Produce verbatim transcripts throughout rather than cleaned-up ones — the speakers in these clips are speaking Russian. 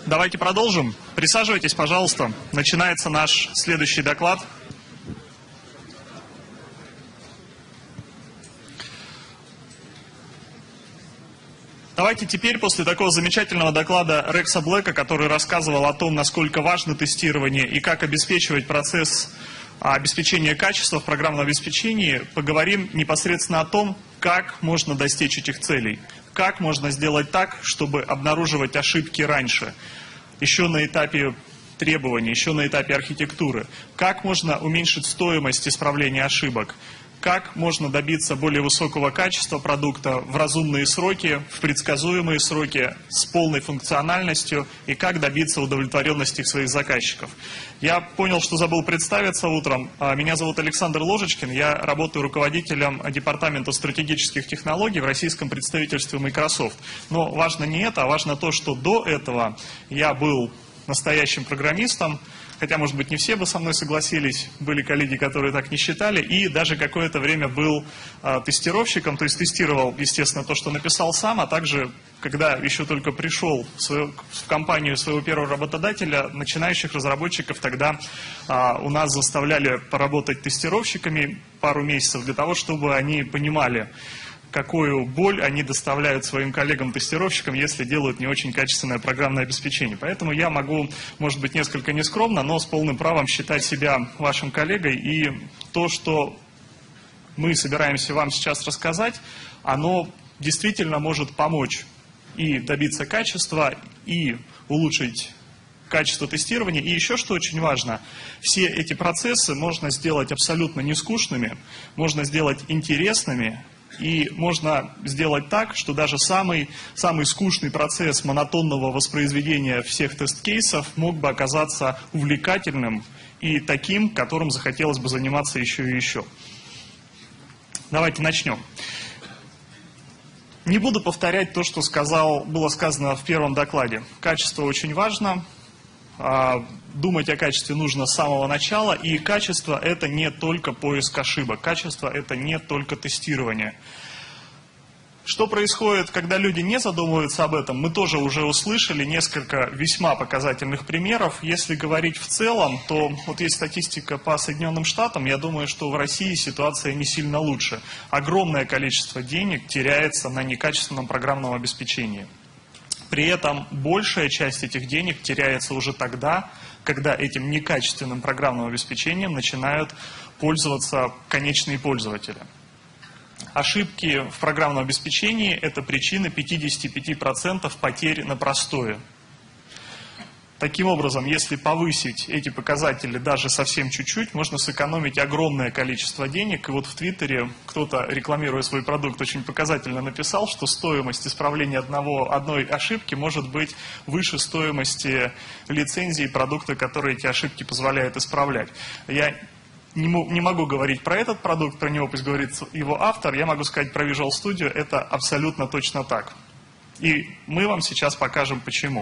Давайте продолжим. Присаживайтесь, пожалуйста. Начинается наш следующий доклад. Давайте теперь, после такого замечательного доклада Рекса Блэка, который рассказывал о том, насколько важно тестирование и как обеспечивать процесс обеспечения качества в программном обеспечении, поговорим непосредственно о том, как можно достичь этих целей. Как можно сделать так, чтобы обнаруживать ошибки раньше, еще на этапе требований, еще на этапе архитектуры. Как можно уменьшить стоимость исправления ошибок. Как можно добиться более высокого качества продукта в разумные сроки, в предсказуемые сроки, с полной функциональностью, и как добиться удовлетворенности своих заказчиков. Я понял, что забыл представиться утром. Меня зовут Александр Ложечкин, я работаю руководителем департамента стратегических технологий в российском представительстве Microsoft. Но важно не это, а важно то, что до этого я был настоящим программистом. Хотя, может быть, не все бы со мной согласились, были коллеги, которые так не считали, и даже какое-то время был э, тестировщиком, то есть тестировал, естественно, то, что написал сам, а также, когда еще только пришел в, свою, в компанию своего первого работодателя, начинающих разработчиков тогда э, у нас заставляли поработать тестировщиками пару месяцев для того, чтобы они понимали, какую боль они доставляют своим коллегам-тестировщикам, если делают не очень качественное программное обеспечение. Поэтому я могу, может быть, несколько нескромно, но с полным правом считать себя вашим коллегой. И то, что мы собираемся вам сейчас рассказать, оно действительно может помочь и добиться качества, и улучшить качество тестирования. И еще что очень важно, все эти процессы можно сделать абсолютно нескучными, можно сделать интересными. И можно сделать так, что даже самый, самый скучный процесс монотонного воспроизведения всех тест-кейсов мог бы оказаться увлекательным и таким, которым захотелось бы заниматься еще и еще. Давайте начнем. Не буду повторять то, что сказал, было сказано в первом докладе. Качество очень важно. Думать о качестве нужно с самого начала, и качество – это не только поиск ошибок, качество – это не только тестирование. Что происходит, когда люди не задумываются об этом, мы тоже уже услышали несколько весьма показательных примеров. Если говорить в целом, то вот есть статистика по Соединенным Штатам, я думаю, что в России ситуация не сильно лучше. Огромное количество денег теряется на некачественном программном обеспечении. При этом большая часть этих денег теряется уже тогда, когда этим некачественным программным обеспечением начинают пользоваться конечные пользователи. Ошибки в программном обеспечении – это причина пятьдесят пять процентов потерь на простое. Таким образом, если повысить эти показатели даже совсем чуть-чуть, можно сэкономить огромное количество денег. И вот в Твиттере кто-то, рекламируя свой продукт, очень показательно написал, что стоимость исправления одного, одной ошибки может быть выше стоимости лицензии продукта, который эти ошибки позволяет исправлять. Я не могу говорить про этот продукт, про него пусть говорит его автор, я могу сказать про Visual Studio, это абсолютно точно так. И мы вам сейчас покажем почему.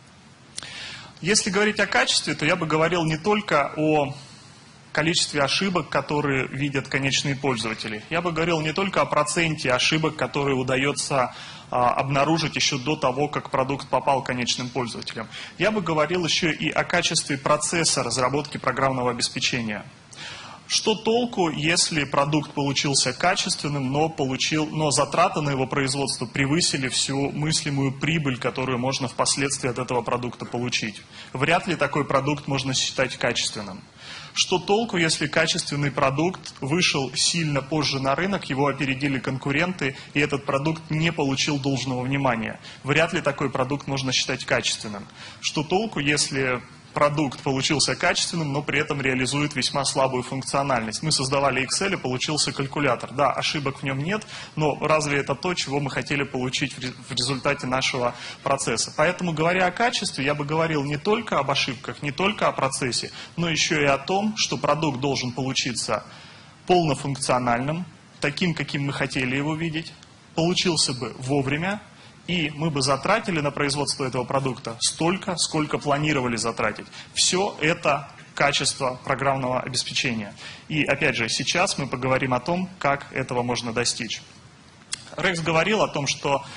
Если говорить о качестве, то я бы говорил не только о количестве ошибок, которые видят конечные пользователи. Я бы говорил не только о проценте ошибок, которые удается а, обнаружить еще до того, как продукт попал к конечным пользователям. Я бы говорил еще и о качестве процесса разработки программного обеспечения. Что толку, если продукт получился качественным, но, получил, но затраты на его производство превысили всю мыслимую прибыль, которую можно впоследствии от этого продукта получить? Вряд ли такой продукт можно считать качественным. Что толку, если качественный продукт вышел сильно позже на рынок, его опередили конкуренты, и этот продукт не получил должного внимания? Вряд ли такой продукт можно считать качественным. Что толку, если продукт получился качественным, но при этом реализует весьма слабую функциональность? Мы создавали Excel, и получился калькулятор. Да, ошибок в нем нет, но разве это то, чего мы хотели получить в результате нашего процесса? Поэтому, говоря о качестве, я бы говорил не только об ошибках, не только о процессе, но еще и о том, что продукт должен получиться полнофункциональным, таким, каким мы хотели его видеть, получился бы вовремя, и мы бы затратили на производство этого продукта столько, сколько планировали затратить. Все это качество программного обеспечения. И опять же, сейчас мы поговорим о том, как этого можно достичь. Рекс говорил о том, что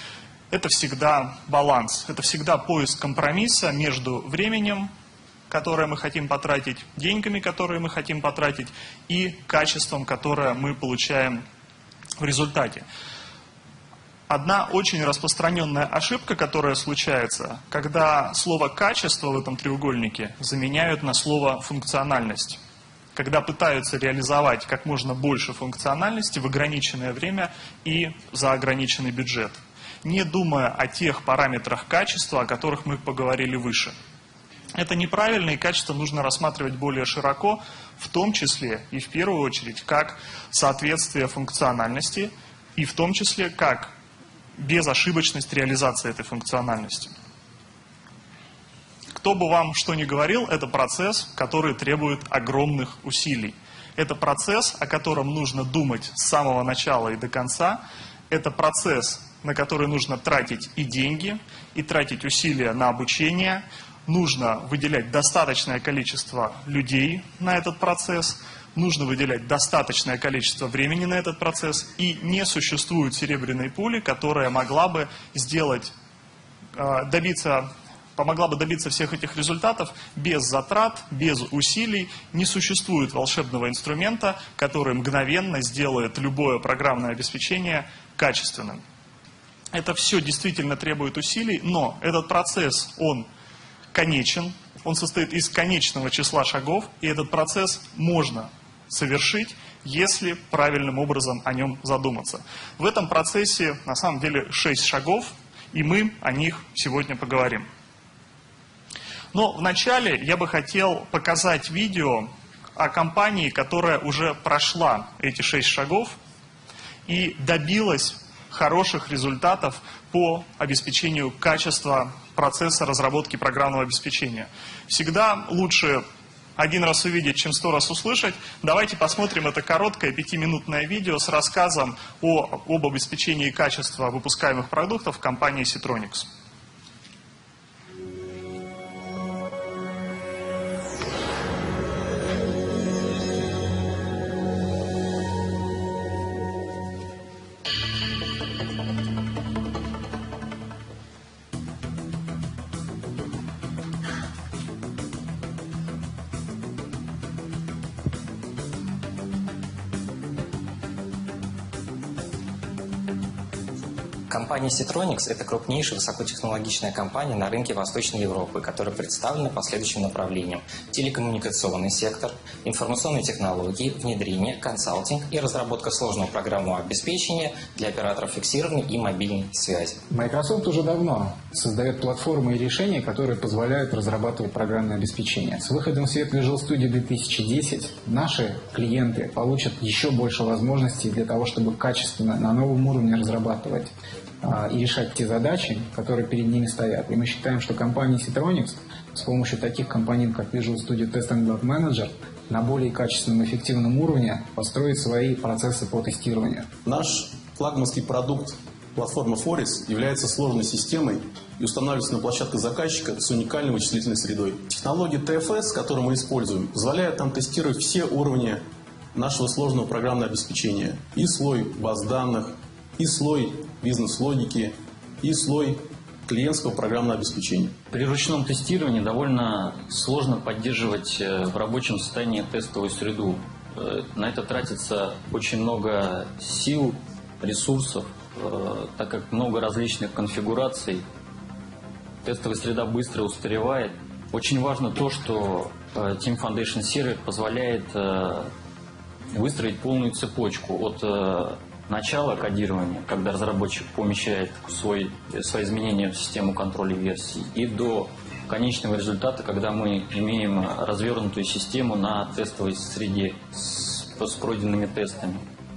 это всегда баланс, это всегда поиск компромисса между временем, которое мы хотим потратить, деньгами, которые мы хотим потратить, и качеством, которое мы получаем в результате. Одна очень распространенная ошибка, которая случается, когда слово «качество» в этом треугольнике заменяют на слово «функциональность». Когда пытаются реализовать как можно больше функциональности в ограниченное время и за ограниченный бюджет, не думая о тех параметрах качества, о которых мы поговорили выше. Это неправильно, и качество нужно рассматривать более широко, в том числе и в первую очередь как соответствие функциональности, и в том числе как безошибочность реализации этой функциональности. Кто бы вам что ни говорил, это процесс, который требует огромных усилий. Это процесс, о котором нужно думать с самого начала и до конца. Это процесс, на который нужно тратить и деньги, и тратить усилия на обучение. Нужно выделять достаточное количество людей на этот процесс. Нужно выделять достаточное количество времени на этот процесс. И не существует серебряной пули, которая могла бы сделать, добиться... помогла бы добиться всех этих результатов без затрат, без усилий. Не существует волшебного инструмента, который мгновенно сделает любое программное обеспечение качественным. Это все действительно требует усилий, но этот процесс, он конечен, он состоит из конечного числа шагов, и этот процесс можно совершить, если правильным образом о нем задуматься. В этом процессе на самом деле шесть шагов, и мы о них сегодня поговорим. Но вначале я бы хотел показать видео о компании, которая уже прошла эти шесть шагов и добилась хороших результатов по обеспечению качества процесса разработки программного обеспечения. Всегда лучше один раз увидеть, чем сто раз услышать. Давайте посмотрим это короткое пятиминутное видео с рассказом о, об обеспечении качества выпускаемых продуктов в компании Ситроникс. Компания Ситроникс – это крупнейшая высокотехнологичная компания на рынке Восточной Европы, которая представлена по следующим направлениям: телекоммуникационный сектор, информационные технологии, внедрение, консалтинг и разработка сложного программного обеспечения для операторов фиксированной и мобильной связи. Microsoft уже давно создает платформы и решения, которые позволяют разрабатывать программное обеспечение. С выходом в свет Visual Studio две тысячи десять наши клиенты получат еще больше возможностей для того, чтобы качественно на новом уровне разрабатывать и решать те задачи, которые перед ними стоят. И мы считаем, что компания Ситроникс с помощью таких компонентов, как Visual Studio Test and Block Manager, на более качественном и эффективном уровне построит свои процессы по тестированию. Наш флагманский продукт, платформа Foris, является сложной системой и устанавливается на площадке заказчика с уникальной вычислительной средой. Технология ти эф эс, которую мы используем, позволяет нам тестировать все уровни нашего сложного программного обеспечения. И слой баз данных, и слой бизнес-логики, и слой клиентского программного обеспечения. При ручном тестировании довольно сложно поддерживать в рабочем состоянии тестовую среду. На это тратится очень много сил, ресурсов, так как много различных конфигураций. Тестовая среда быстро устаревает. Очень важно то, что Team Foundation Server позволяет выстроить полную цепочку от начала кодирования, когда разработчик помещает свой, свои изменения в систему контроля версий, и до конечного результата, когда мы имеем развернутую систему на тестовой среде с, с пройденными тестами.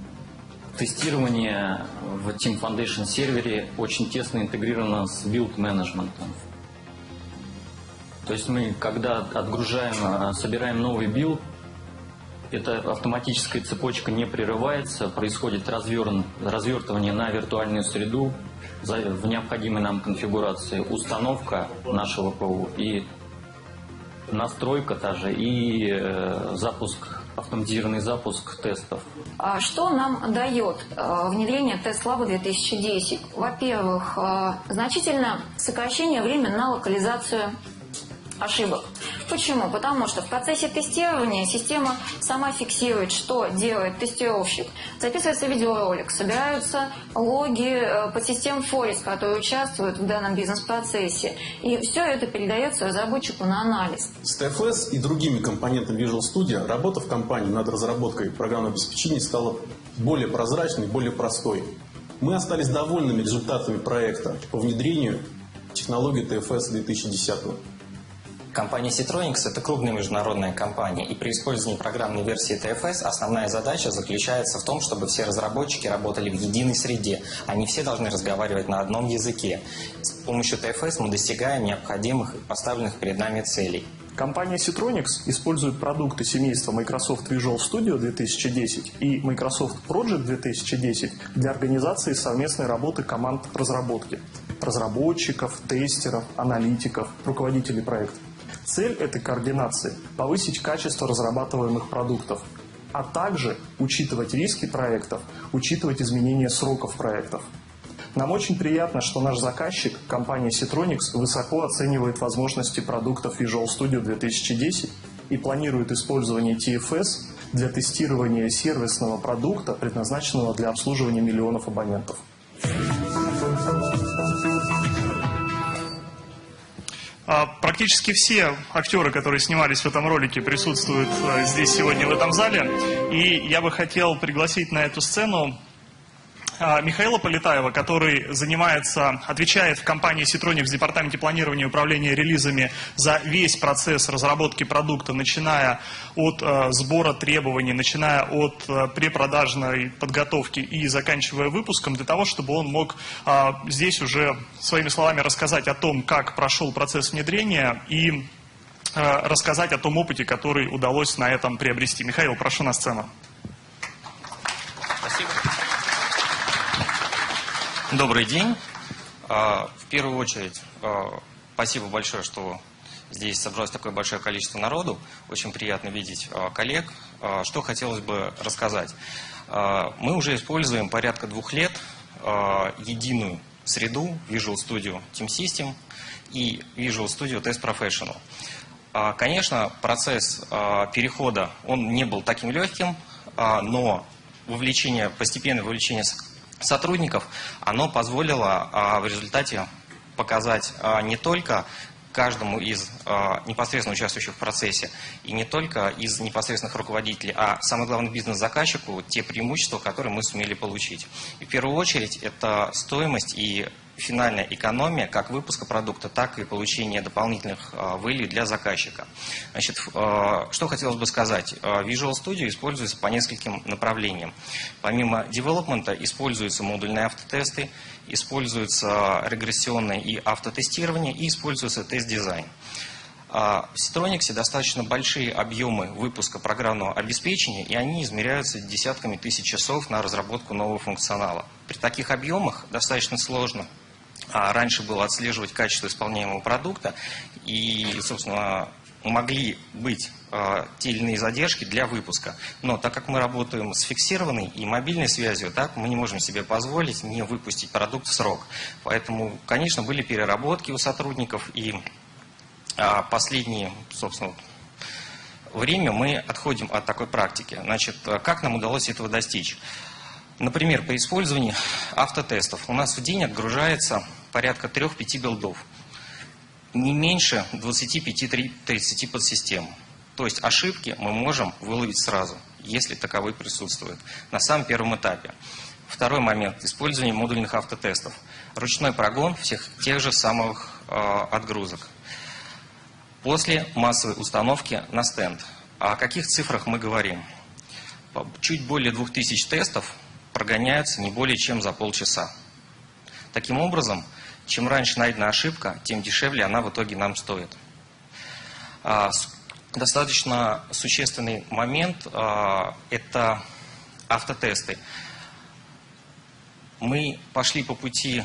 Тестирование в Team Foundation сервере очень тесно интегрировано с билд-менеджментом. То есть мы, когда отгружаем, собираем новый билд, эта автоматическая цепочка не прерывается, происходит развертывание на виртуальную среду в необходимой нам конфигурации, установка нашего ПО и настройка та же, и э, запуск автоматизированный запуск тестов. А что нам дает э, внедрение тест-лаба две тысячи десять? Во-первых, э, значительное сокращение времени на локализацию ошибок. Почему? Потому что в процессе тестирования система сама фиксирует, что делает тестировщик. Записывается видеоролик, собираются логи подсистем Forest, которые участвуют в данном бизнес-процессе. И все это передается разработчику на анализ. С ти эф эс и другими компонентами Visual Studio работа в компании над разработкой программного обеспечения стала более прозрачной, более простой. Мы остались довольными результатами проекта по внедрению технологии ти эф эс две тысячи десять. Компания Citronics – это крупная международная компания, и при использовании программной версии ти эф эс основная задача заключается в том, чтобы все разработчики работали в единой среде. Они все должны разговаривать на одном языке. С помощью ти эф эс мы достигаем необходимых и поставленных перед нами целей. Компания Citronics использует продукты семейства Microsoft Visual Studio две тысячи десять и Microsoft Project две тысячи десять для организации совместной работы команд разработки, разработчиков, тестеров, аналитиков, руководителей проекта. Цель этой координации – повысить качество разрабатываемых продуктов, а также учитывать риски проектов, учитывать изменения сроков проектов. Нам очень приятно, что наш заказчик, компания Citronics, высоко оценивает возможности продуктов Visual Studio две тысячи десять и планирует использование ти эф эс для тестирования сервисного продукта, предназначенного для обслуживания миллионов абонентов. Практически все актеры, которые снимались в этом ролике, присутствуют здесь сегодня в этом зале. И я бы хотел пригласить на эту сцену Михаила Полетаева, который занимается, отвечает в компании Citronics в департаменте планирования и управления релизами за весь процесс разработки продукта, начиная от э, сбора требований, начиная от э, препродажной подготовки и заканчивая выпуском, для того, чтобы он мог э, здесь уже своими словами рассказать о том, как прошел процесс внедрения и э, рассказать о том опыте, который удалось на этом приобрести. Михаил, прошу на сцену. Спасибо. Добрый день. В первую очередь, спасибо большое, что здесь собралось такое большое количество народу. Очень приятно видеть коллег. Что хотелось бы рассказать. Мы уже используем порядка двух лет единую среду Visual Studio Team System и Visual Studio Test Professional. Конечно, процесс перехода, он не был таким легким, но вовлечение, постепенное вовлечение сотрудников, оно позволило а, в результате показать а, не только каждому из а, непосредственно участвующих в процессе и не только из непосредственных руководителей, а самое главное бизнес-заказчику те преимущества, которые мы сумели получить. И в первую очередь это стоимость и финальная экономия как выпуска продукта, так и получения дополнительных value для заказчика. Значит, что хотелось бы сказать. Visual Studio используется по нескольким направлениям. Помимо девелопмента используются модульные автотесты, используются регрессионное и автотестирование и используется тест-дизайн. В Citronics достаточно большие объемы выпуска программного обеспечения, и они измеряются десятками тысяч часов на разработку нового функционала. При таких объемах достаточно сложно раньше было отслеживать качество исполняемого продукта, и, собственно, могли быть э, те или иные задержки для выпуска. Но так как мы работаем с фиксированной и мобильной связью, так мы не можем себе позволить не выпустить продукт в срок. Поэтому, конечно, были переработки у сотрудников, и э, последние, собственно, время мы отходим от такой практики. Значит, как нам удалось этого достичь? Например, при использовании автотестов у нас в день отгружается порядка трёх-пяти билдов, не меньше двадцати пяти-тридцати подсистем. То есть ошибки мы можем выловить сразу, если таковые присутствуют, на самом первом этапе. Второй момент – использование модульных автотестов. Ручной прогон всех тех же самых э, отгрузок. После массовой установки на стенд. О каких цифрах мы говорим? Чуть более двух тысяч тестов прогоняются не более чем за полчаса. Таким образом, чем раньше найдена ошибка, тем дешевле она в итоге нам стоит. Достаточно существенный момент – это автотесты. Мы пошли по пути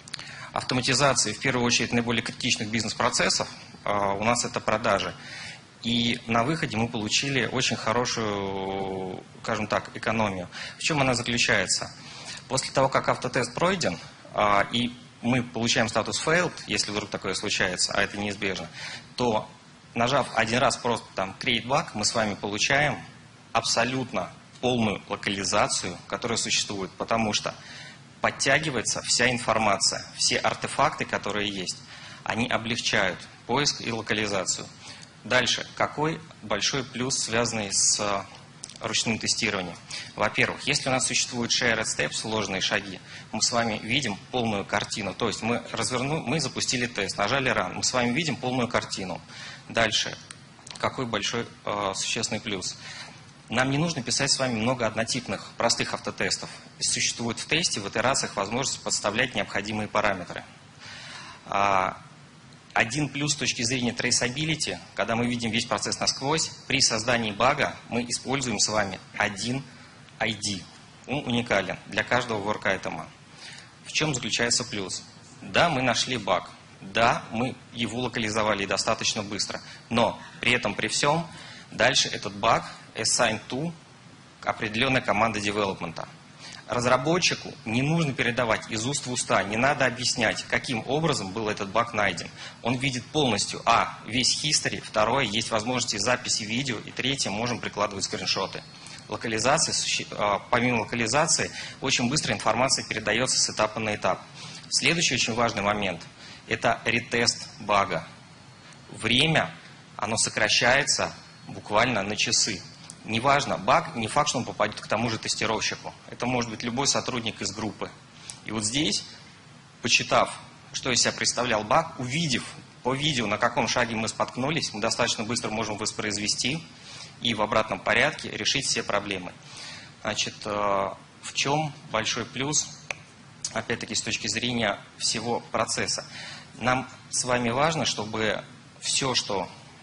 автоматизации, в первую очередь, наиболее критичных бизнес-процессов. У нас это продажи. И на выходе мы получили очень хорошую, скажем так, экономию. В чем она заключается? После того, как автотест пройден, и мы получаем статус failed, если вдруг такое случается, а это неизбежно, то, нажав один раз просто там create bug, мы с вами получаем абсолютно полную локализацию, которая существует, потому что подтягивается вся информация, все артефакты, которые есть, они облегчают поиск и локализацию. Дальше, какой большой плюс, связанный с ручным тестированием? Во-первых, если у нас существуют shared steps, сложные шаги, мы с вами видим полную картину. То есть мы развернули, мы запустили тест, нажали run, мы с вами видим полную картину. Дальше, какой большой э, существенный плюс? Нам не нужно писать с вами много однотипных, простых автотестов. Существует в тесте, в итерациях возможность подставлять необходимые параметры. Один плюс с точки зрения traceability, когда мы видим весь процесс насквозь, при создании бага мы используем с вами один ай ди. Он уникален для каждого work-айтема. В чем заключается плюс? Да, мы нашли баг. Да, мы его локализовали достаточно быстро. Но при этом, при всем, дальше этот баг assign to определенная команда девелопмента. Разработчику не нужно передавать из уст в уста, не надо объяснять, каким образом был этот баг найден. Он видит полностью, а, весь history, второе, есть возможности записи видео, и третье, можем прикладывать скриншоты. Локализация, помимо локализации, очень быстро информация передается с этапа на этап. Следующий очень важный момент – это ретест бага. Время, оно сокращается буквально на часы. Неважно, баг, не факт, что он попадет к тому же тестировщику. Это может быть любой сотрудник из группы. И вот здесь, почитав, что из себя представлял баг, увидев по видео, на каком шаге мы споткнулись, мы достаточно быстро можем воспроизвести и в обратном порядке решить все проблемы. Значит, в чем большой плюс, опять-таки, с точки зрения всего процесса? Нам с вами важно, чтобы все, что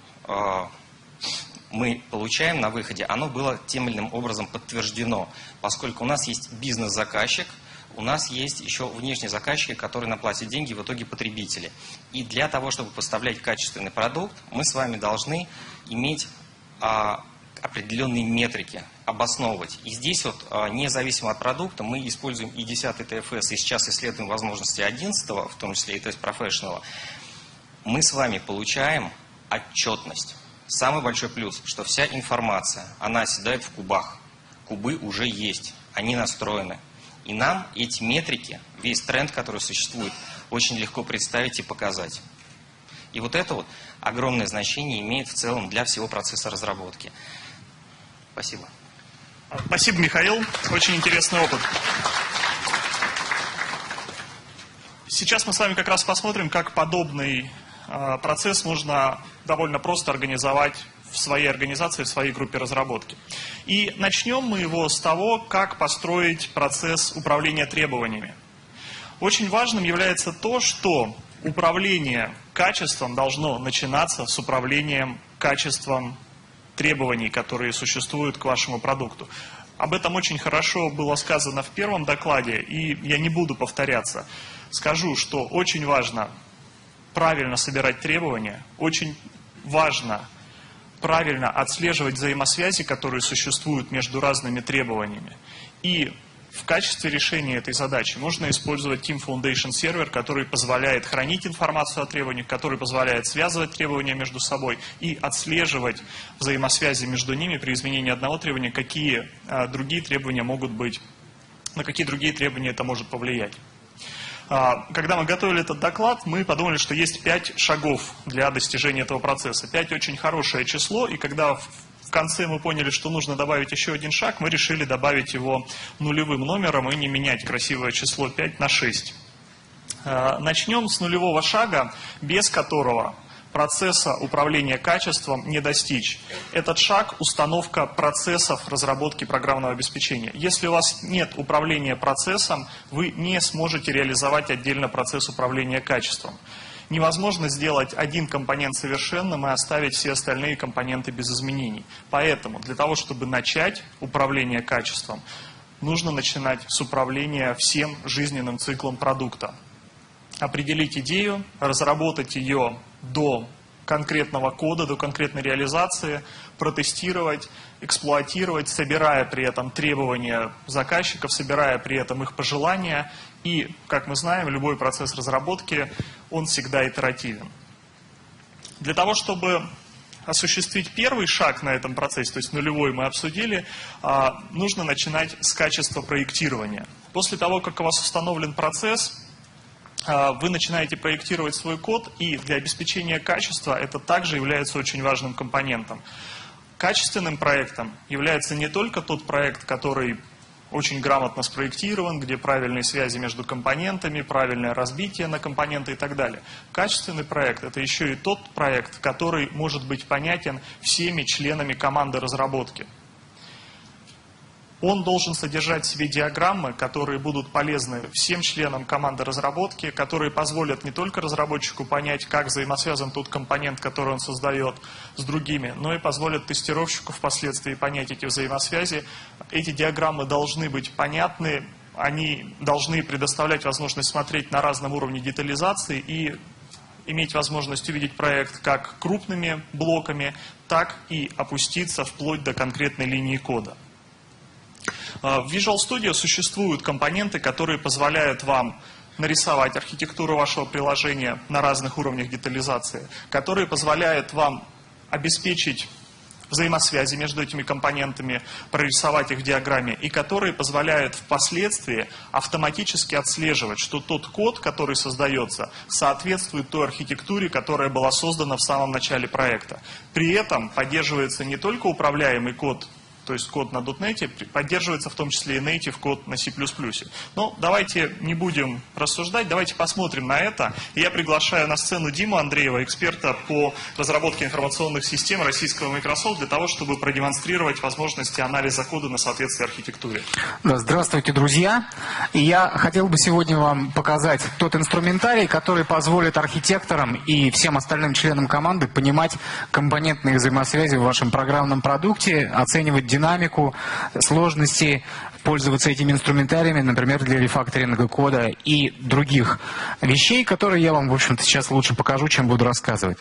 мы получаем на выходе, оно было тем или иным образом подтверждено, поскольку у нас есть бизнес-заказчик, у нас есть еще внешние заказчики, которые нам платят деньги, в итоге потребители. И для того, чтобы поставлять качественный продукт, мы с вами должны иметь а, определенные метрики, обосновывать. И здесь вот, а, независимо от продукта, мы используем и десятый тэ эф эс, и сейчас исследуем возможности одиннадцатого, в том числе и тест Professional. Мы с вами получаем отчетность. Самый большой плюс, что вся информация, она оседает в кубах. Кубы уже есть, они настроены. И нам эти метрики, весь тренд, который существует, очень легко представить и показать. И вот это вот огромное значение имеет в целом для всего процесса разработки. Спасибо. Спасибо, Михаил. Очень интересный опыт. Сейчас мы с вами как раз посмотрим, как подобный э, процесс можно довольно просто организовать в своей организации, в своей группе разработки. И начнем мы его с того, как построить процесс управления требованиями. Очень важным является то, что управление качеством должно начинаться с управлением качеством требований, которые существуют к вашему продукту. Об этом очень хорошо было сказано в первом докладе, и я не буду повторяться. Скажу, что очень важно правильно собирать требования, очень важно правильно отслеживать взаимосвязи, которые существуют между разными требованиями. И в качестве решения этой задачи можно использовать Team Foundation сервер, который позволяет хранить информацию о требованиях, который позволяет связывать требования между собой и отслеживать взаимосвязи между ними при изменении одного требования, какие а, другие требования могут быть, на какие другие требования это может повлиять. Когда мы готовили этот доклад, мы подумали, что есть пять шагов для достижения этого процесса. Пять очень хорошее число, и когда в конце мы поняли, что нужно добавить еще один шаг, мы решили добавить его нулевым номером и не менять красивое число пять на шесть. Начнем с нулевого шага, без которого процесса управления качеством не достичь. Этот шаг – установка процессов разработки программного обеспечения. Если у вас нет управления процессом, вы не сможете реализовать отдельно процесс управления качеством. Невозможно сделать один компонент совершенным и оставить все остальные компоненты без изменений. Поэтому для того, чтобы начать управление качеством, нужно начинать с управления всем жизненным циклом продукта. Определить идею, разработать ее до конкретного кода, до конкретной реализации, протестировать, эксплуатировать, собирая при этом требования заказчиков, собирая при этом их пожелания. И, как мы знаем, любой процесс разработки, он всегда итеративен. Для того, чтобы осуществить первый шаг на этом процессе, то есть нулевой мы обсудили, нужно начинать с качества проектирования. После того, как у вас установлен процесс, вы начинаете проектировать свой код, и для обеспечения качества это также является очень важным компонентом. Качественным проектом является не только тот проект, который очень грамотно спроектирован, где правильные связи между компонентами, правильное разбитие на компоненты и так далее. Качественный проект – это еще и тот проект, который может быть понятен всеми членами команды разработки. Он должен содержать в себе диаграммы, которые будут полезны всем членам команды разработки, которые позволят не только разработчику понять, как взаимосвязан тот компонент, который он создает, с другими, но и позволят тестировщику впоследствии понять эти взаимосвязи. Эти диаграммы должны быть понятны, они должны предоставлять возможность смотреть на разном уровне детализации и иметь возможность увидеть проект как крупными блоками, так и опуститься вплоть до конкретной линии кода. В Visual Studio существуют компоненты, которые позволяют вам нарисовать архитектуру вашего приложения на разных уровнях детализации, которые позволяют вам обеспечить взаимосвязи между этими компонентами, прорисовать их в диаграмме, и которые позволяют впоследствии автоматически отслеживать, что тот код, который создается, соответствует той архитектуре, которая была создана в самом начале проекта. При этом поддерживается не только управляемый код, то есть код на .дот нет, поддерживается в том числе и native код на си плюс плюс. Но давайте не будем рассуждать, давайте посмотрим на это. Я приглашаю на сцену Диму Андреева, эксперта по разработке информационных систем российского Microsoft, для того, чтобы продемонстрировать возможности анализа кода на соответствие архитектуре. Да, здравствуйте, друзья. И я хотел бы сегодня вам показать тот инструментарий, который позволит архитекторам и всем остальным членам команды понимать компонентные взаимосвязи в вашем программном продукте, оценивать динамику, сложности, пользоваться этими инструментариями, например, для рефакторинга кода и других вещей, которые я вам, в общем-то, сейчас лучше покажу, чем буду рассказывать.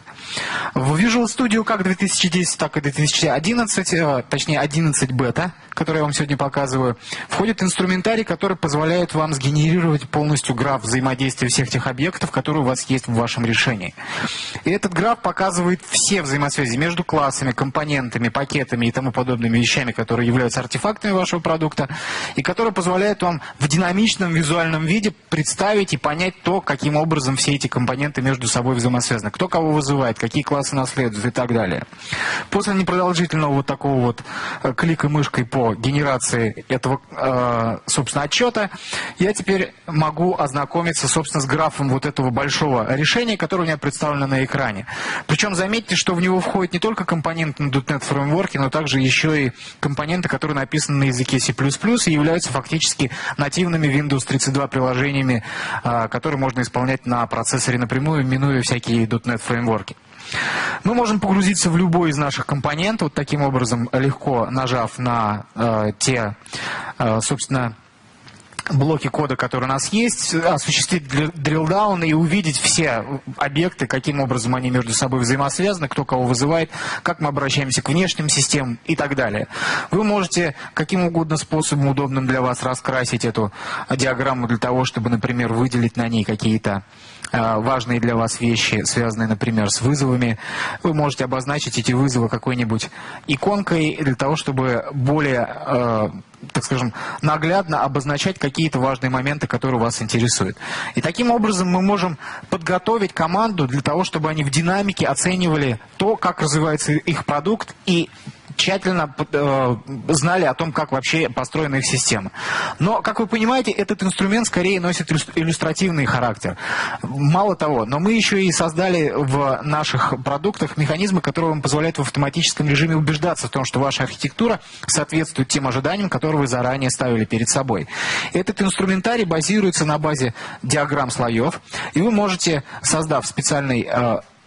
В Visual Studio как две тысячи десять, так и две тысячи одиннадцать, точнее одиннадцать бета, который я вам сегодня показываю, входит инструментарий, который позволяет вам сгенерировать полностью граф взаимодействия всех тех объектов, которые у вас есть в вашем решении. И этот граф показывает все взаимосвязи между классами, компонентами, пакетами и тому подобными вещами, которые являются артефактами вашего продукта, и которые позволяют вам в динамичном визуальном виде представить и понять то, каким образом все эти компоненты между собой взаимосвязаны, кто кого вызывает, какие классы наследуют и так далее. После непродолжительного вот такого вот клика мышкой по генерации этого, э, собственно, отчета, я теперь могу ознакомиться, собственно, с графом вот этого большого решения, которое у меня представлено на экране. Причем заметьте, что в него входят не только компоненты на .дот нет фреймворке, но также еще и компоненты, которые написаны на языке си плюс плюс и являются фактически нативными Windows тридцать два приложениями, э, которые можно исполнять на процессоре напрямую, минуя всякие .дот нет фреймворки. Мы можем погрузиться в любой из наших компонентов, вот таким образом, легко нажав на э, те, э, собственно, блоки кода, которые у нас есть, осуществить дрилдаун и увидеть все объекты, каким образом они между собой взаимосвязаны, кто кого вызывает, как мы обращаемся к внешним системам и так далее. Вы можете каким угодно способом, удобным для вас, раскрасить эту диаграмму для того, чтобы, например, выделить на ней какие-то важные для вас вещи, связанные, например, с вызовами. Вы можете обозначить эти вызовы какой-нибудь иконкой для того, чтобы более, э, так скажем, наглядно обозначать какие-то важные моменты, которые вас интересуют. И таким образом мы можем подготовить команду для того, чтобы они в динамике оценивали то, как развивается их продукт, и тщательно э, знали о том, как вообще построена их система. Но, как вы понимаете, этот инструмент скорее носит иллюстративный характер. Мало того, но мы еще и создали в наших продуктах механизмы, которые вам позволяют в автоматическом режиме убеждаться в том, что ваша архитектура соответствует тем ожиданиям, которые вы заранее ставили перед собой. Этот инструментарий базируется на базе диаграмм слоев, и вы можете, создав специальный э,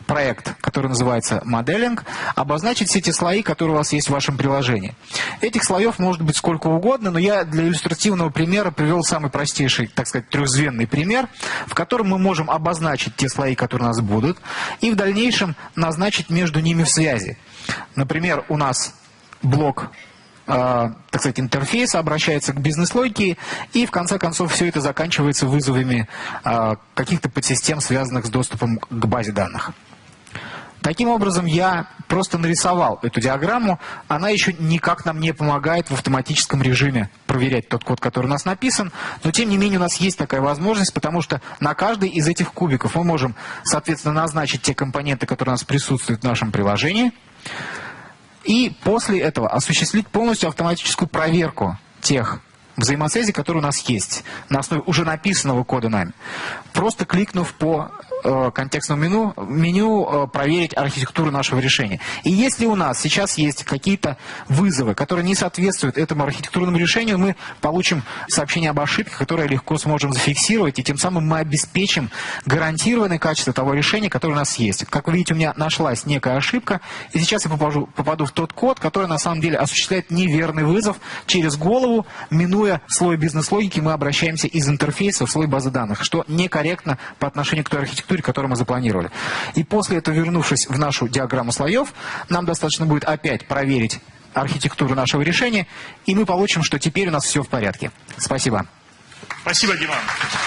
проект, который называется моделинг, обозначить все те слои, которые у вас есть в вашем приложении. Этих слоев может быть сколько угодно, но я для иллюстративного примера привел самый простейший, так сказать, трехзвенный пример, в котором мы можем обозначить те слои, которые у нас будут, и в дальнейшем назначить между ними связи. Например, у нас блок, э, так сказать, интерфейса обращается к бизнес-логике, и в конце концов все это заканчивается вызовами э, каких-то подсистем, связанных с доступом к базе данных. Таким образом, я просто нарисовал эту диаграмму, она еще никак нам не помогает в автоматическом режиме проверять тот код, который у нас написан, но тем не менее у нас есть такая возможность, потому что на каждый из этих кубиков мы можем, соответственно, назначить те компоненты, которые у нас присутствуют в нашем приложении, и после этого осуществить полностью автоматическую проверку тех взаимосвязей, которые у нас есть на основе уже написанного кода нами. Просто кликнув по э, контекстному меню, меню э, проверить архитектуру нашего решения. И если у нас сейчас есть какие-то вызовы, которые не соответствуют этому архитектурному решению, мы получим сообщение об ошибке, которое легко сможем зафиксировать, и тем самым мы обеспечим гарантированное качество того решения, которое у нас есть. Как вы видите, у меня нашлась некая ошибка, и сейчас я попаду, попаду в тот код, который на самом деле осуществляет неверный вызов через голову, минуя в слой бизнес-логики, мы обращаемся из интерфейса в слой базы данных, что некорректно по отношению к той архитектуре, которую мы запланировали. И после этого, вернувшись в нашу диаграмму слоев, нам достаточно будет опять проверить архитектуру нашего решения, и мы получим, что теперь у нас все в порядке. Спасибо. Спасибо, Диман.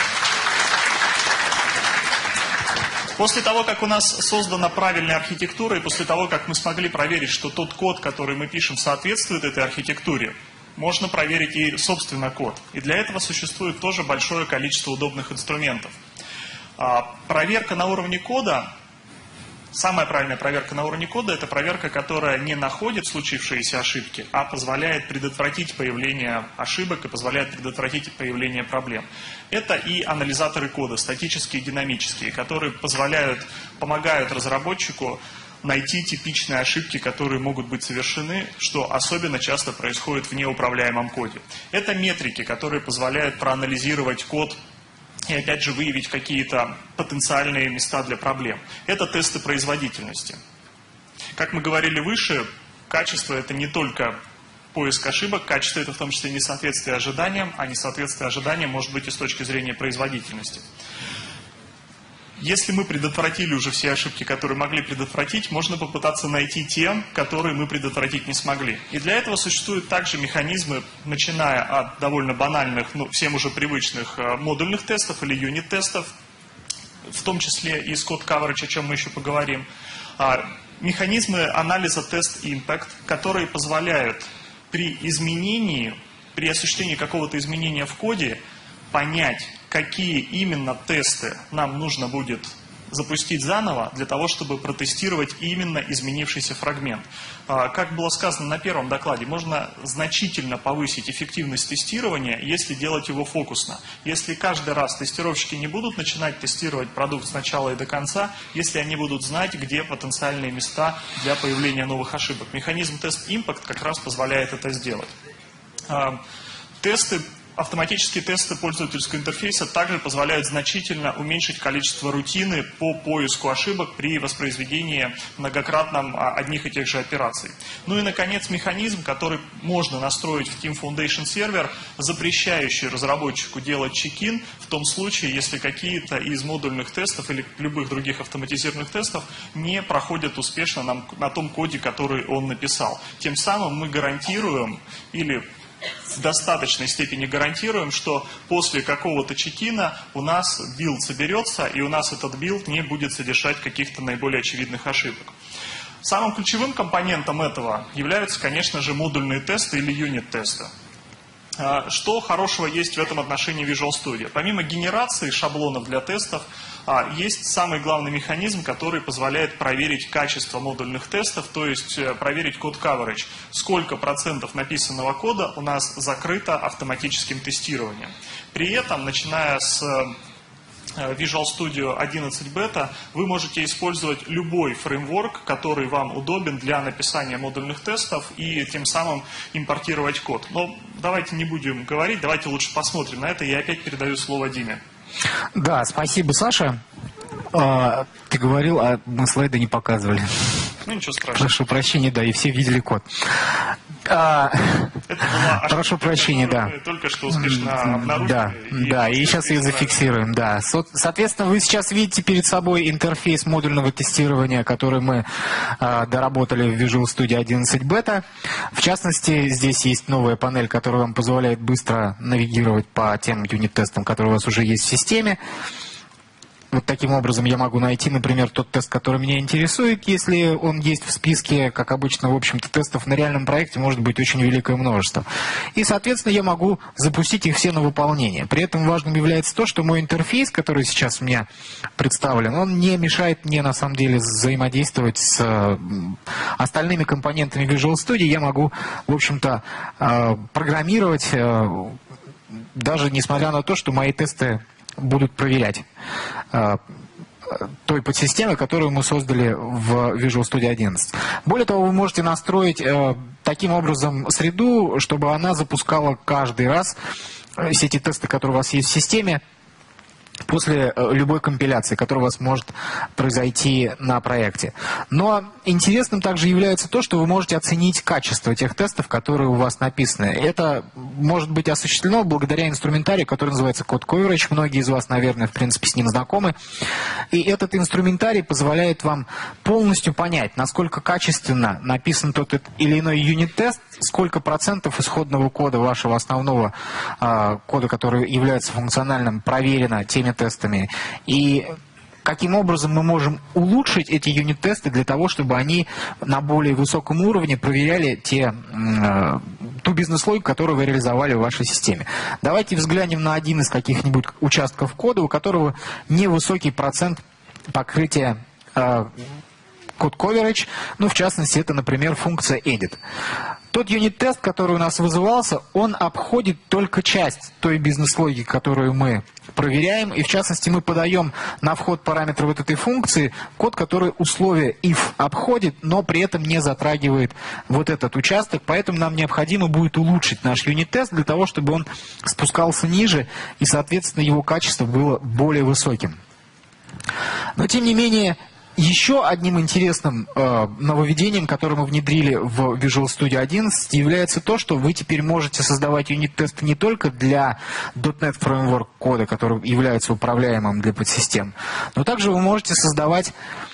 После того, как у нас создана правильная архитектура, и после того, как мы смогли проверить, что тот код, который мы пишем, соответствует этой архитектуре, можно проверить и собственно код. И для этого существует тоже большое количество удобных инструментов. Проверка на уровне кода, самая правильная проверка на уровне кода, это проверка, которая не находит случившиеся ошибки, а позволяет предотвратить появление ошибок и позволяет предотвратить появление проблем. Это и анализаторы кода, статические и динамические, которые позволяют, помогают разработчику найти типичные ошибки, которые могут быть совершены, что особенно часто происходит в неуправляемом коде. Это метрики, которые позволяют проанализировать код и опять же выявить какие-то потенциальные места для проблем. Это тесты производительности. Как мы говорили выше, качество — это не только поиск ошибок, качество — это в том числе несоответствие ожиданиям, а несоответствие ожиданиям может быть и с точки зрения производительности. Если мы предотвратили уже все ошибки, которые могли предотвратить, можно попытаться найти те, которые мы предотвратить не смогли. И для этого существуют также механизмы, начиная от довольно банальных, ну, всем уже привычных модульных тестов или юнит-тестов, в том числе и с код coverage, о чем мы еще поговорим. Механизмы анализа тест-impact, которые позволяют при изменении, при осуществлении какого-то изменения в коде понять, какие именно тесты нам нужно будет запустить заново для того, чтобы протестировать именно изменившийся фрагмент. Как было сказано на первом докладе, можно значительно повысить эффективность тестирования, если делать его фокусно. Если каждый раз тестировщики не будут начинать тестировать продукт с начала и до конца, если они будут знать, где потенциальные места для появления новых ошибок. Механизм тест-impact как раз позволяет это сделать. Тесты Автоматические тесты пользовательского интерфейса также позволяют значительно уменьшить количество рутины по поиску ошибок при воспроизведении многократном одних и тех же операций. Ну и, наконец, механизм, который можно настроить в Team Foundation сервер, запрещающий разработчику делать чек-ин в том случае, если какие-то из модульных тестов или любых других автоматизированных тестов не проходят успешно на, на том коде, который он написал. Тем самым мы гарантируем или в достаточной степени гарантируем, что после какого-то чекина у нас билд соберется, и у нас этот билд не будет содержать каких-то наиболее очевидных ошибок. Самым ключевым компонентом этого являются, конечно же, модульные тесты или юнит-тесты. Что хорошего есть в этом отношении Visual Studio? Помимо генерации шаблонов для тестов, есть самый главный механизм, который позволяет проверить качество модульных тестов, то есть проверить код coverage. Сколько процентов написанного кода у нас закрыто автоматическим тестированием. При этом, начиная с Visual Studio одиннадцать бета, вы можете использовать любой фреймворк, который вам удобен для написания модульных тестов и тем самым импортировать код. Но давайте не будем говорить, давайте лучше посмотрим на это. Я опять передаю слово Диме. Да, спасибо, Саша. А, ты говорил, а мы слайды не показывали. Ну, ничего страшного. Прошу прощения, да, и все видели код. А, Это была ошибка, прошу прощения, да. мы только что успешно обнаружили. Да, и, да, и сейчас ее зафиксируем, да. Со- Соответственно, вы сейчас видите перед собой интерфейс модульного тестирования, который мы а, доработали в Visual Studio одиннадцать бета. В частности, здесь есть новая панель, которая вам позволяет быстро навигировать по тем юнит-тестам, которые у вас уже есть в системе. Вот таким образом я могу найти, например, тот тест, который меня интересует, если он есть в списке. Как обычно, в общем-то, тестов на реальном проекте может быть очень великое множество. И, соответственно, я могу запустить их все на выполнение. При этом важным является то, что мой интерфейс, который сейчас у меня представлен, он не мешает мне, на самом деле, взаимодействовать с остальными компонентами Visual Studio. Я могу, в общем-то, программировать, даже несмотря на то, что мои тесты будут проверять э, той подсистемы, которую мы создали в Visual Studio одиннадцать. Более того, вы можете настроить э, таким образом среду, чтобы она запускала каждый раз все эти тесты, которые у вас есть в системе, после любой компиляции, которая у вас может произойти на проекте. Но интересным также является то, что вы можете оценить качество тех тестов, которые у вас написаны. Это может быть осуществлено благодаря инструментарию, который называется Code Coverage. Многие из вас, наверное, в принципе, с ним знакомы. И этот инструментарий позволяет вам полностью понять, насколько качественно написан тот или иной юнит-тест, сколько процентов исходного кода вашего основного э, кода, который является функциональным, проверено теми тестами, и каким образом мы можем улучшить эти юнит-тесты для того, чтобы они на более высоком уровне проверяли те, э, ту бизнес-логику, которую вы реализовали в вашей системе. Давайте взглянем на один из каких-нибудь участков кода, у которого невысокий процент покрытия э, Code Coverage, ну, в частности, это, например, функция Edit. Тот юнит-тест, который у нас вызывался, он обходит только часть той бизнес-логики, которую мы проверяем, и, в частности, мы подаем на вход параметра вот этой функции код, который условие if обходит, но при этом не затрагивает вот этот участок, поэтому нам необходимо будет улучшить наш юнит-тест для того, чтобы он спускался ниже, и, соответственно, его качество было более высоким. Но, тем не менее, еще одним интересным э, нововведением, которое мы внедрили в Visual Studio одиннадцать, является то, что вы теперь можете создавать юнит-тесты не только для .дот нет Framework кода, который является управляемым для подсистем, но также вы можете создавать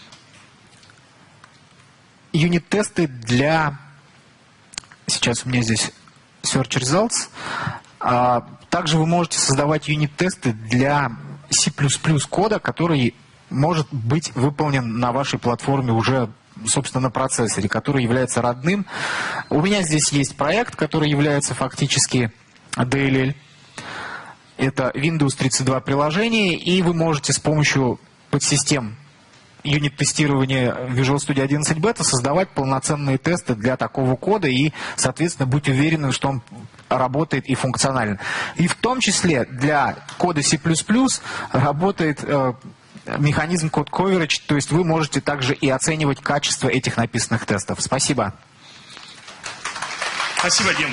юнит-тесты для... Сейчас у меня здесь Search Results. А также вы можете создавать юнит-тесты для C++ кода, который может быть выполнен на вашей платформе уже, собственно, на процессоре, который является родным. У меня здесь есть проект, который является фактически ди эл эл. Это Windows тридцать два приложение, и вы можете с помощью подсистем юнит-тестирования Visual Studio одиннадцать бета создавать полноценные тесты для такого кода и, соответственно, быть уверенным, что он работает и функционален. И в том числе для кода C++ работает э, механизм Code Coverage, то есть вы можете также и оценивать качество этих написанных тестов. Спасибо. Спасибо, Дим.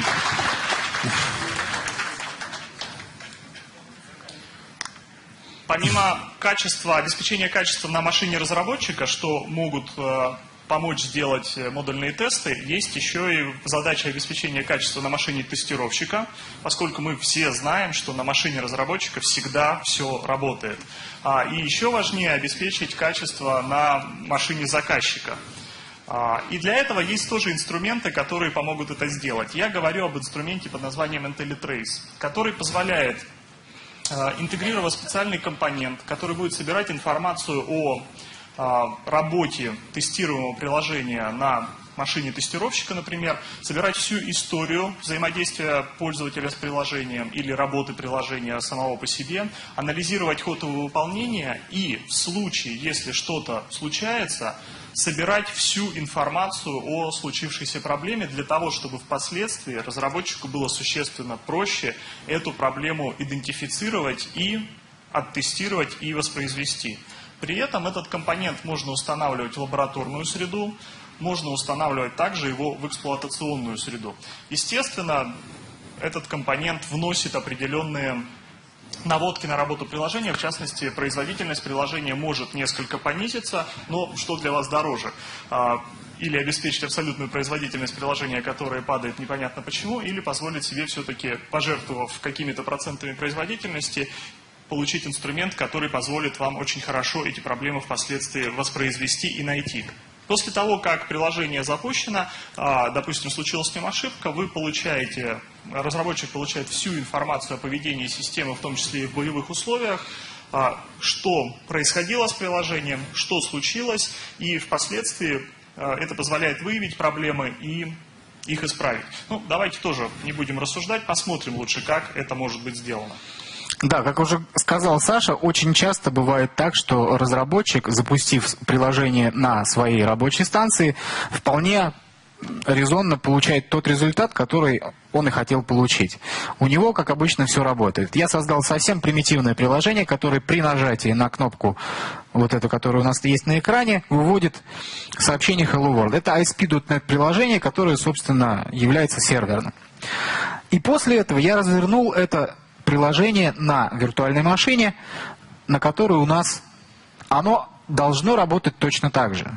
Помимо качества, обеспечения качества на машине разработчика, что могут э, помочь сделать модульные тесты, есть еще и задача обеспечения качества на машине тестировщика, поскольку мы все знаем, что на машине разработчика всегда все работает. А, и еще важнее обеспечить качество на машине заказчика. А, и для этого есть тоже инструменты, которые помогут это сделать. Я говорю об инструменте под названием IntelliTrace, который позволяет интегрировать специальный компонент, который будет собирать информацию о а, работе тестируемого приложения на машине тестировщика, например, собирать всю историю взаимодействия пользователя с приложением или работы приложения самого по себе, анализировать ход его выполнения и в случае, если что-то случается, собирать всю информацию о случившейся проблеме для того, чтобы впоследствии разработчику было существенно проще эту проблему идентифицировать и оттестировать и воспроизвести. При этом этот компонент можно устанавливать в лабораторную среду, можно устанавливать также его в эксплуатационную среду. Естественно, этот компонент вносит определенные наводки на работу приложения, в частности, производительность приложения может несколько понизиться, но что для вас дороже? Или обеспечить абсолютную производительность приложения, которое падает непонятно почему, или позволить себе все-таки, пожертвовав какими-то процентами производительности, получить инструмент, который позволит вам очень хорошо эти проблемы впоследствии воспроизвести и найти. После того, как приложение запущено, допустим, случилась с ним ошибка, вы получаете, разработчик получает всю информацию о поведении системы, в том числе и в боевых условиях, что происходило с приложением, что случилось, и впоследствии это позволяет выявить проблемы и их исправить. Ну, давайте тоже не будем рассуждать, посмотрим лучше, как это может быть сделано. Да, как уже сказал Саша, очень часто бывает так, что разработчик, запустив приложение на своей рабочей станции, вполне резонно получает тот результат, который он и хотел получить. У него, как обычно, все работает. Я создал совсем примитивное приложение, которое при нажатии на кнопку, вот эту, которая у нас есть на экране, выводит сообщение Hello World. Это ай эс пи точка нет приложение, которое, собственно, является серверным. И после этого я развернул это приложение на виртуальной машине, на которой у нас оно должно работать точно так же.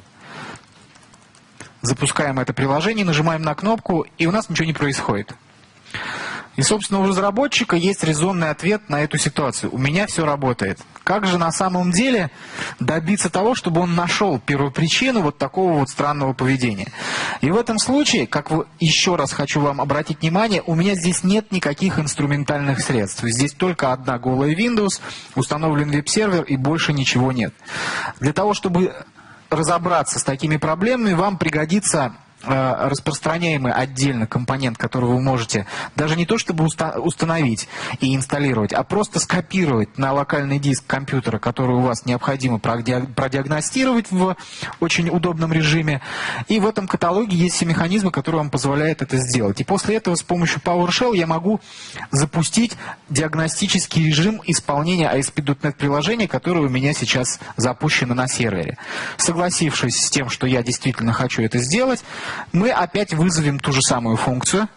Запускаем это приложение, нажимаем на кнопку, и у нас ничего не происходит. И, собственно, у разработчика есть резонный ответ на эту ситуацию. У меня все работает. Как же на самом деле добиться того, чтобы он нашел первопричину вот такого вот странного поведения? И в этом случае, как вы, еще раз хочу вам обратить внимание, у меня здесь нет никаких инструментальных средств. Здесь только одна голая Windows, установлен веб-сервер и больше ничего нет. Для того, чтобы разобраться с такими проблемами, вам пригодится распространяемый отдельно компонент, который вы можете даже не то чтобы установить и инсталлировать, а просто скопировать на локальный диск компьютера, который у вас необходимо продиагностировать в очень удобном режиме. И в этом каталоге есть все механизмы, которые вам позволяют это сделать. И после этого с помощью PowerShell я могу запустить диагностический режим исполнения ай эс пи точка нет приложения, которое у меня сейчас запущено на сервере. Согласившись с тем, что я действительно хочу это сделать, мы опять вызовем ту же самую функцию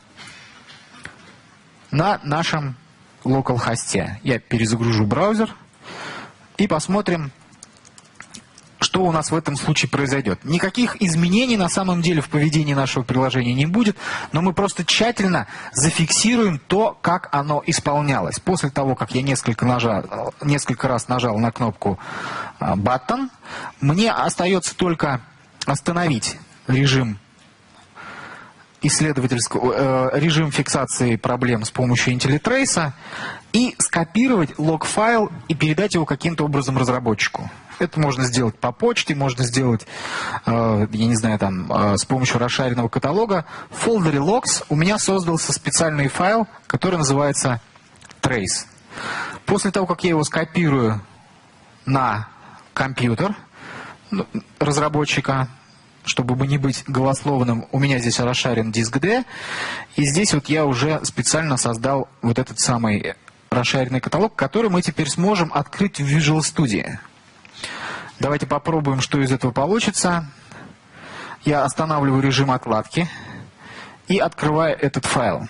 на нашем локал-хосте. Я перезагружу браузер и посмотрим, что у нас в этом случае произойдет. Никаких изменений на самом деле в поведении нашего приложения не будет, но мы просто тщательно зафиксируем то, как оно исполнялось. После того, как я несколько, нажал, несколько раз нажал на кнопку «Button», мне остается только остановить режим исследовательского, э, режим фиксации проблем с помощью IntelliTrace и скопировать лог-файл и передать его каким-то образом разработчику. Это можно сделать по почте, можно сделать, э, я не знаю, там, э, с помощью расширенного каталога. В фолдере logs у меня создался специальный файл, который называется trace. После того, как я его скопирую на компьютер разработчика, чтобы не быть голословным, у меня здесь расшарен диск D, и здесь вот я уже специально создал вот этот самый расширенный каталог, который мы теперь сможем открыть в Visual Studio. Давайте попробуем, что из этого получится. Я останавливаю режим отладки и открываю этот файл.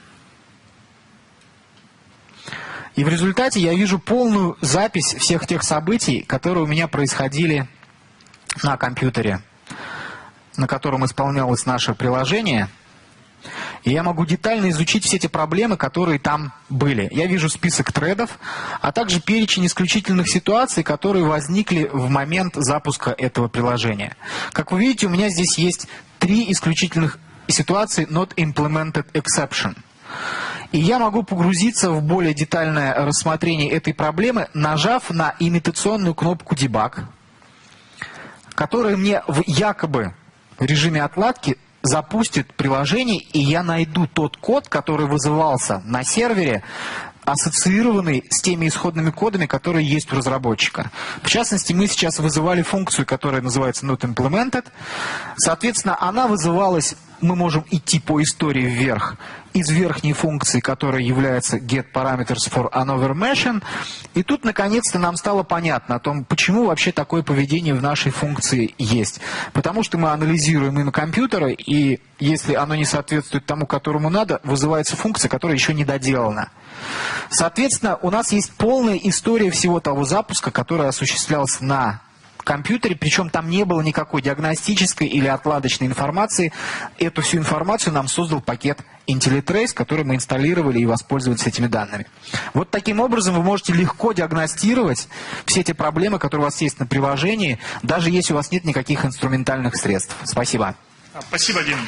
И в результате я вижу полную запись всех тех событий, которые у меня происходили на компьютере, на котором исполнялось наше приложение. И я могу детально изучить все те проблемы, которые там были. Я вижу список тредов, а также перечень исключительных ситуаций, которые возникли в момент запуска этого приложения. Как вы видите, у меня здесь есть три исключительных ситуации not implemented exception. И я могу погрузиться в более детальное рассмотрение этой проблемы, нажав на имитационную кнопку Debug, которая мне в якобы режиме отладки запустит приложение, и я найду тот код, который вызывался на сервере, ассоциированный с теми исходными кодами, которые есть у разработчика. В частности, мы сейчас вызывали функцию, которая называется not implemented. Соответственно, она вызывалась мы можем идти по истории вверх из верхней функции, которая является getParameters for another machine. И тут, наконец-то, нам стало понятно о том, почему вообще такое поведение в нашей функции есть. Потому что мы анализируем имя компьютера, и если оно не соответствует тому, которому надо, вызывается функция, которая еще не доделана. Соответственно, у нас есть полная история всего того запуска, который осуществлялся на компьютере, причем там не было никакой диагностической или отладочной информации. Эту всю информацию нам создал пакет IntelliTrace, который мы инсталлировали и воспользовались этими данными. Вот таким образом вы можете легко диагностировать все те проблемы, которые у вас есть на приложении, даже если у вас нет никаких инструментальных средств. Спасибо. Спасибо, Дим.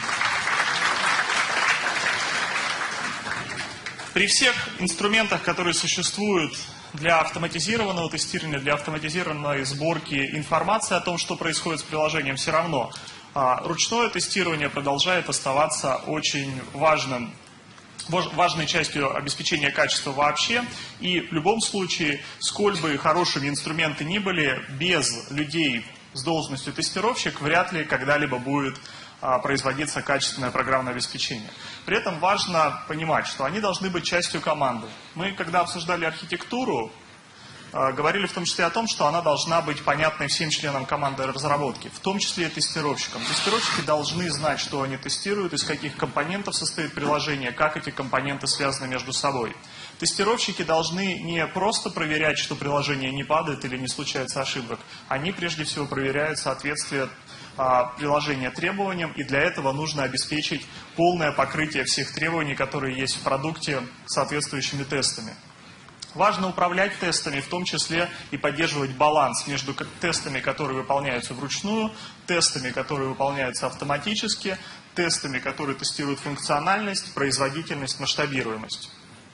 При всех инструментах, которые существуют для автоматизированного тестирования, для автоматизированной сборки информации о том, что происходит с приложением, все равно а, ручное тестирование продолжает оставаться очень важным, важной частью обеспечения качества вообще. И в любом случае, сколь бы хорошими инструменты ни были, без людей с должностью тестировщик вряд ли когда-либо будет производиться качественное программное обеспечение. При этом важно понимать, что они должны быть частью команды. Мы, когда обсуждали архитектуру, говорили в том числе о том, что она должна быть понятной всем членам команды разработки, в том числе и тестировщикам. Тестировщики должны знать, что они тестируют, из каких компонентов состоит приложение, как эти компоненты связаны между собой. Тестировщики должны не просто проверять, что приложение не падает или не случается ошибок. Они прежде всего проверяют соответствие приложения требованиям, и для этого нужно обеспечить полное покрытие всех требований, которые есть в продукте, соответствующими тестами. Важно управлять тестами, в том числе и поддерживать баланс между тестами, которые выполняются вручную, тестами, которые выполняются автоматически, тестами, которые тестируют функциональность, производительность, масштабируемость.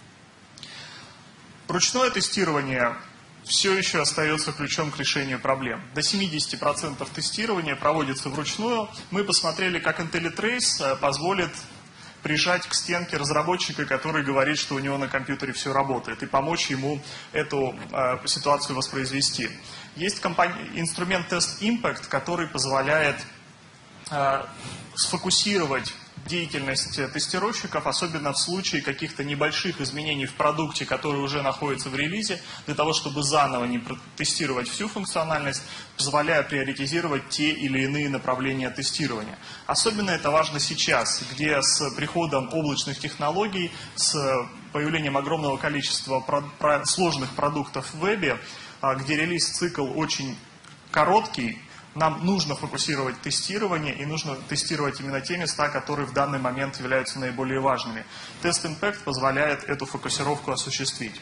Ручное тестирование все еще остается ключом к решению проблем. До семидесяти процентов тестирования проводится вручную. Мы посмотрели, как IntelliTrace позволит прижать к стенке разработчика, который говорит, что у него на компьютере все работает, и помочь ему эту э, ситуацию воспроизвести. Есть компания, инструмент Test Impact, который позволяет э, сфокусировать деятельность тестировщиков, особенно в случае каких-то небольших изменений в продукте, который уже находится в релизе, для того, чтобы заново не тестировать всю функциональность, позволяя приоритизировать те или иные направления тестирования. Особенно это важно сейчас, где с приходом облачных технологий, с появлением огромного количества про- про- сложных продуктов в вебе, где релиз-цикл очень короткий, нам нужно фокусировать тестирование, и нужно тестировать именно те места, которые в данный момент являются наиболее важными. Test Impact позволяет эту фокусировку осуществить.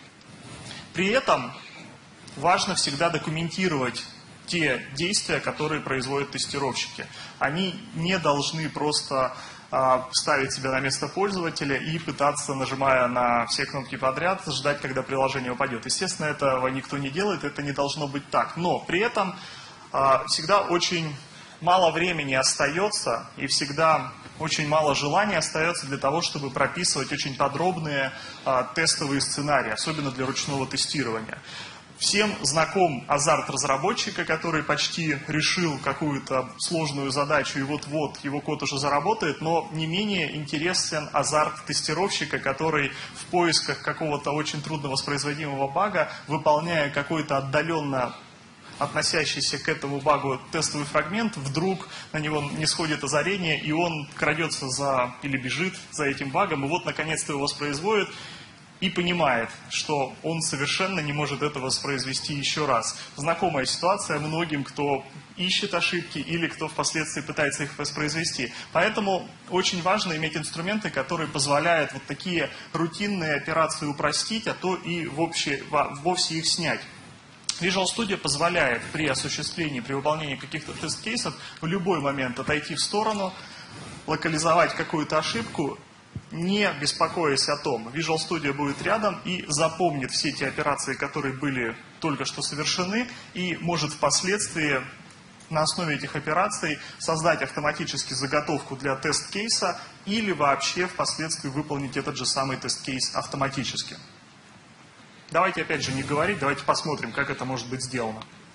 При этом важно всегда документировать те действия, которые производят тестировщики. Они не должны просто а, ставить себя на место пользователя и пытаться, нажимая на все кнопки подряд, ждать, когда приложение упадет. Естественно, этого никто не делает, это не должно быть так. Но при этом всегда очень мало времени остается, и всегда очень мало желания остается для того, чтобы прописывать очень подробные а, тестовые сценарии, особенно для ручного тестирования. Всем знаком азарт разработчика, который почти решил какую-то сложную задачу, и вот-вот его код уже заработает, но не менее интересен азарт тестировщика, который в поисках какого-то очень трудно воспроизводимого бага, выполняя какой-то отдаленно относящийся к этому багу тестовый фрагмент, вдруг на него не сходит озарение, и он крадется за, или бежит за этим багом, и вот наконец-то его воспроизводит, и понимает, что он совершенно не может это воспроизвести еще раз. Знакомая ситуация многим, кто ищет ошибки или кто впоследствии пытается их воспроизвести. Поэтому очень важно иметь инструменты, которые позволяют вот такие рутинные операции упростить, а то и вовсе, вовсе их снять. Visual Studio позволяет при осуществлении, при выполнении каких-то тест-кейсов в любой момент отойти в сторону, локализовать какую-то ошибку, не беспокоясь о том. Visual Studio будет рядом и запомнит все те операции, которые были только что совершены, и может впоследствии на основе этих операций создать автоматически заготовку для тест-кейса или вообще впоследствии выполнить этот же самый тест-кейс автоматически. Давайте опять же не говорить, давайте посмотрим, как это может быть сделано.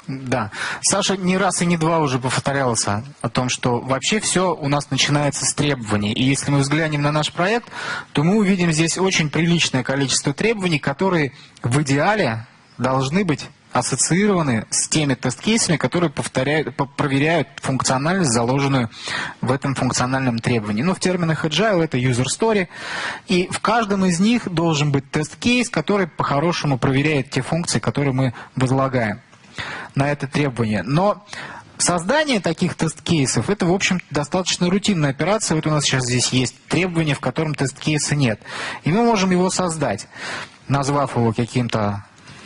Да. Саша не раз и не два уже повторялся о том, что вообще все у нас начинается с требований. И если мы взглянем на наш проект, то мы увидим здесь очень приличное количество требований, которые в идеале должны быть ассоциированы с теми тест-кейсами, которые повторяют, проверяют функциональность, заложенную в этом функциональном требовании. Но в терминах Agile это user story, и в каждом из них должен быть тест-кейс, который по-хорошему проверяет те функции, которые мы возлагаем на это требование. Но создание таких тест-кейсов — это, в общем, достаточно рутинная операция. Вот у нас сейчас здесь есть требование, в котором тест-кейса нет. И мы можем его создать, назвав его каким-то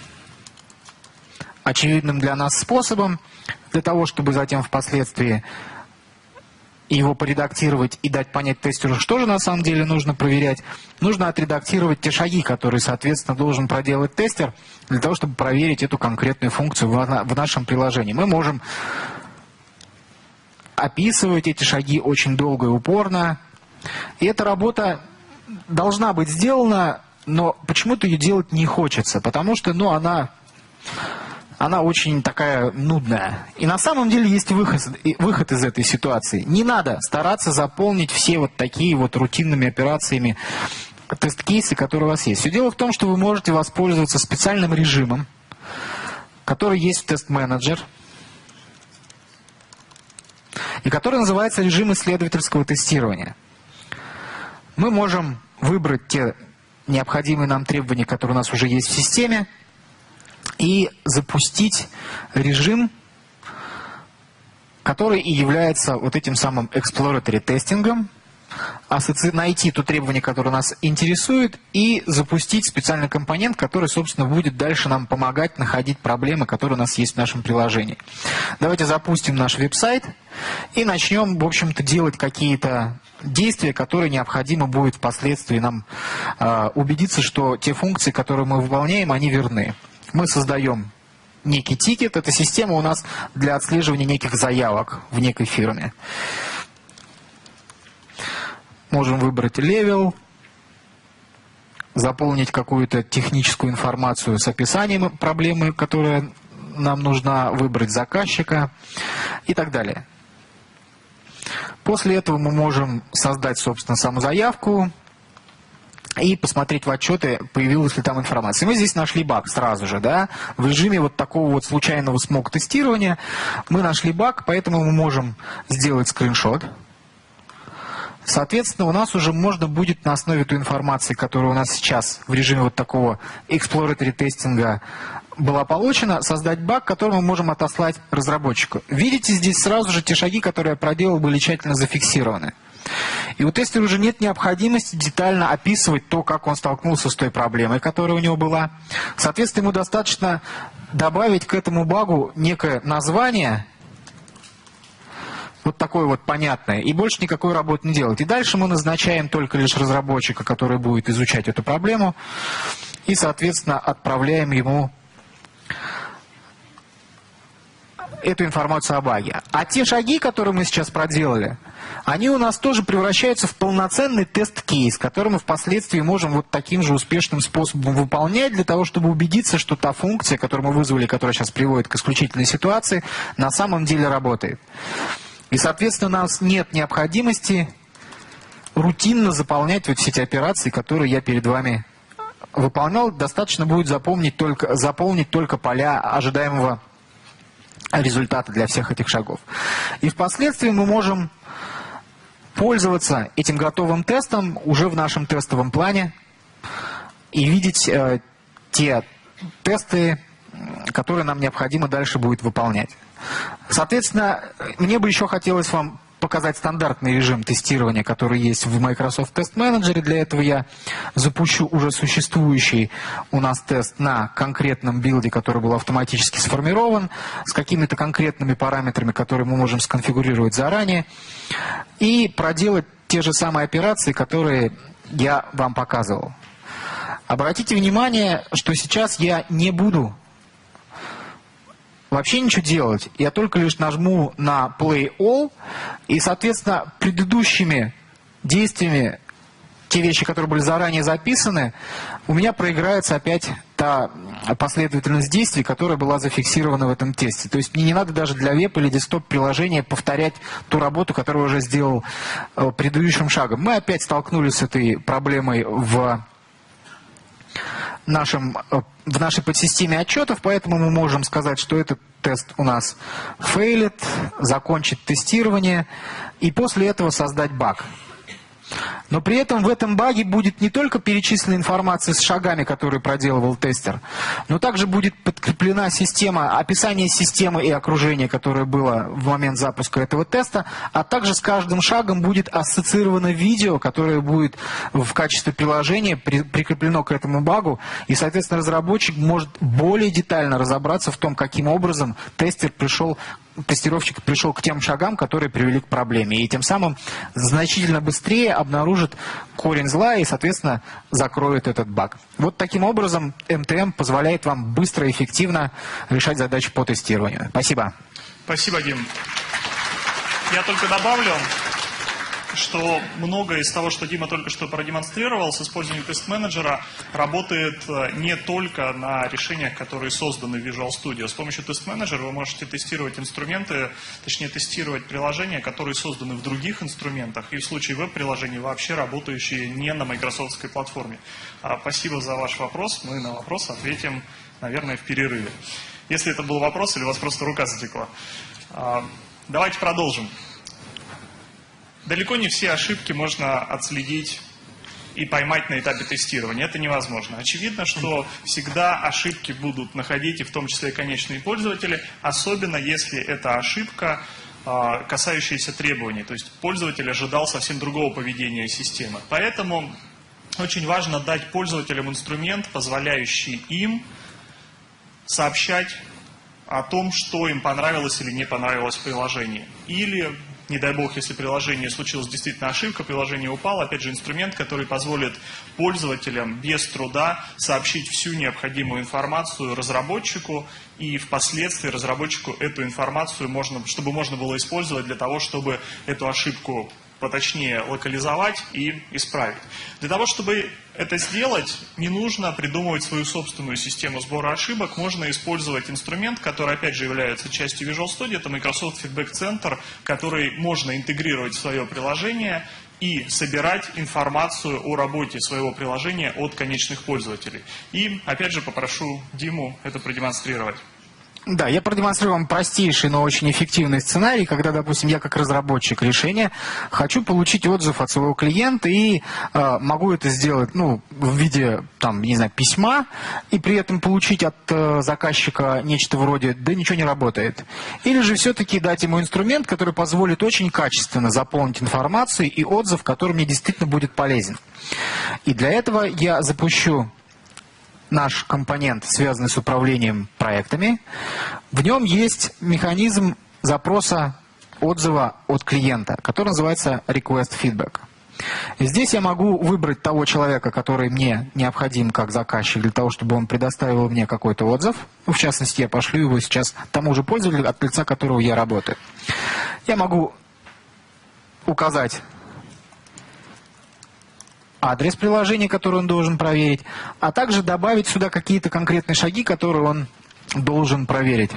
очевидным для нас способом, для того, чтобы затем впоследствии его поредактировать и дать понять тестеру, что же на самом деле нужно проверять. Нужно отредактировать те шаги, которые, соответственно, должен проделать тестер, для того, чтобы проверить эту конкретную функцию в нашем приложении. Мы можем описывать эти шаги очень долго и упорно. И эта работа должна быть сделана, но почему-то ее делать не хочется, потому что, ну, она... она очень такая нудная. И на самом деле есть выход, выход из этой ситуации. Не надо стараться заполнить все вот такие вот рутинными операциями тест-кейсы, которые у вас есть. Все дело в том, что вы можете воспользоваться специальным режимом, который есть в тест-менеджер, и который называется режим исследовательского тестирования. Мы можем выбрать те необходимые нам требования, которые у нас уже есть в системе, и запустить режим, который и является вот этим самым exploratory тестингом, найти то требование, которое нас интересует, и запустить специальный компонент, который, собственно, будет дальше нам помогать находить проблемы, которые у нас есть в нашем приложении. Давайте запустим наш веб-сайт и начнем, в общем-то, делать какие-то действия, которые необходимо будет впоследствии нам э, убедиться, что те функции, которые мы выполняем, они верны. Мы создаем некий тикет. Это система у нас для отслеживания неких заявок в некой фирме. Можем выбрать левел, заполнить какую-то техническую информацию с описанием проблемы, которая нам нужна, выбрать заказчика и так далее. После этого мы можем создать, собственно, саму заявку и посмотреть в отчеты, появилась ли там информация. Мы здесь нашли баг сразу же, да, в режиме вот такого вот случайного смог-тестирования мы нашли баг, поэтому мы можем сделать скриншот. Соответственно, у нас уже можно будет на основе той информации, которая у нас сейчас в режиме вот такого exploratory тестинга была получена, создать баг, который мы можем отослать разработчику. Видите, здесь сразу же те шаги, которые я проделал, были тщательно зафиксированы. И у тестера уже нет необходимости детально описывать то, как он столкнулся с той проблемой, которая у него была. Соответственно, ему достаточно добавить к этому багу некое название, вот такое вот понятное, и больше никакой работы не делать. И дальше мы назначаем только лишь разработчика, который будет изучать эту проблему, и, соответственно, отправляем ему эту информацию о баге. А те шаги, которые мы сейчас проделали, они у нас тоже превращаются в полноценный тест-кейс, который мы впоследствии можем вот таким же успешным способом выполнять, для того, чтобы убедиться, что та функция, которую мы вызвали, которая сейчас приводит к исключительной ситуации, на самом деле работает. И, соответственно, у нас нет необходимости рутинно заполнять вот все эти операции, которые я перед вами выполнял. Достаточно будет запомнить только, заполнить только поля ожидаемого результата для всех этих шагов. И впоследствии мы можем пользоваться этим готовым тестом уже в нашем тестовом плане и видеть э, те тесты, которые нам необходимо дальше будет выполнять. Соответственно, мне бы еще хотелось вам показать стандартный режим тестирования, который есть в Microsoft Test Manager. Для этого я запущу уже существующий у нас тест на конкретном билде, который был автоматически сформирован, с какими-то конкретными параметрами, которые мы можем сконфигурировать заранее, и проделать те же самые операции, которые я вам показывал. Обратите внимание, что сейчас я не буду вообще ничего делать. Я только лишь нажму на Play All, и, соответственно, предыдущими действиями, те вещи, которые были заранее записаны, у меня проиграется опять та последовательность действий, которая была зафиксирована в этом тесте. То есть мне не надо даже для веб или десктоп приложения повторять ту работу, которую уже сделал предыдущим шагом. Мы опять столкнулись с этой проблемой в нашем, в нашей подсистеме отчетов, поэтому мы можем сказать, что этот тест у нас фейлит, закончить тестирование и после этого создать баг. Но при этом в этом баге будет не только перечислена информация с шагами, которые проделывал тестер, но также будет подкреплена система, описание системы и окружения, которое было в момент запуска этого теста, а также с каждым шагом будет ассоциировано видео, которое будет в качестве приложения при, прикреплено к этому багу, и, соответственно, разработчик может более детально разобраться в том, каким образом тестер пришел тестировщик пришел к тем шагам, которые привели к проблеме. И тем самым значительно быстрее обнаружит корень зла и, соответственно, закроет этот баг. Вот таким образом эм тэ эм позволяет вам быстро и эффективно решать задачи по тестированию. Спасибо. Спасибо, Дим. Я только добавлю, что многое из того, что Дима только что продемонстрировал с использованием тест-менеджера, работает не только на решениях, которые созданы в Visual Studio. С помощью тест-менеджера вы можете тестировать инструменты, точнее тестировать приложения, которые созданы в других инструментах, и в случае веб-приложений вообще работающие не на майкрософтской платформе. Спасибо за ваш вопрос. Мы на вопрос ответим, наверное, в перерыве. Если это был вопрос или у вас просто рука затекла. Давайте продолжим. Далеко не все ошибки можно отследить и поймать на этапе тестирования. Это невозможно. Очевидно, что всегда ошибки будут находить, и в том числе и конечные пользователи, особенно если это ошибка, касающаяся требований. То есть пользователь ожидал совсем другого поведения системы. Поэтому очень важно дать пользователям инструмент, позволяющий им сообщать о том, что им понравилось или не понравилось в приложении. Или, не дай бог, если в приложении случилась действительно ошибка, приложение упало, опять же, инструмент, который позволит пользователям без труда сообщить всю необходимую информацию разработчику, и впоследствии разработчику эту информацию, можно, чтобы можно было использовать для того, чтобы эту ошибку поточнее локализовать и исправить. Для того, чтобы это сделать, не нужно придумывать свою собственную систему сбора ошибок. Можно использовать инструмент, который, опять же, является частью Visual Studio. Это Microsoft Feedback Center, который можно интегрировать в свое приложение и собирать информацию о работе своего приложения от конечных пользователей. И, опять же, попрошу Диму это продемонстрировать. Да, я продемонстрирую вам простейший, но очень эффективный сценарий, когда, допустим, я как разработчик решения хочу получить отзыв от своего клиента и э, могу это сделать, ну, в виде, там, не знаю, письма, и при этом получить от э, заказчика нечто вроде «да ничего не работает». Или же все-таки дать ему инструмент, который позволит очень качественно заполнить информацию и отзыв, который мне действительно будет полезен. И для этого я запущу наш компонент, связанный с управлением проектами. В нем есть механизм запроса отзыва от клиента, который называется Request Feedback. И здесь я могу выбрать того человека, который мне необходим как заказчик, для того, чтобы он предоставил мне какой-то отзыв. В частности, я пошлю его сейчас тому же пользователю, от лица которого я работаю. Я могу указать адрес приложения, который он должен проверить, а также добавить сюда какие-то конкретные шаги, которые он должен проверить.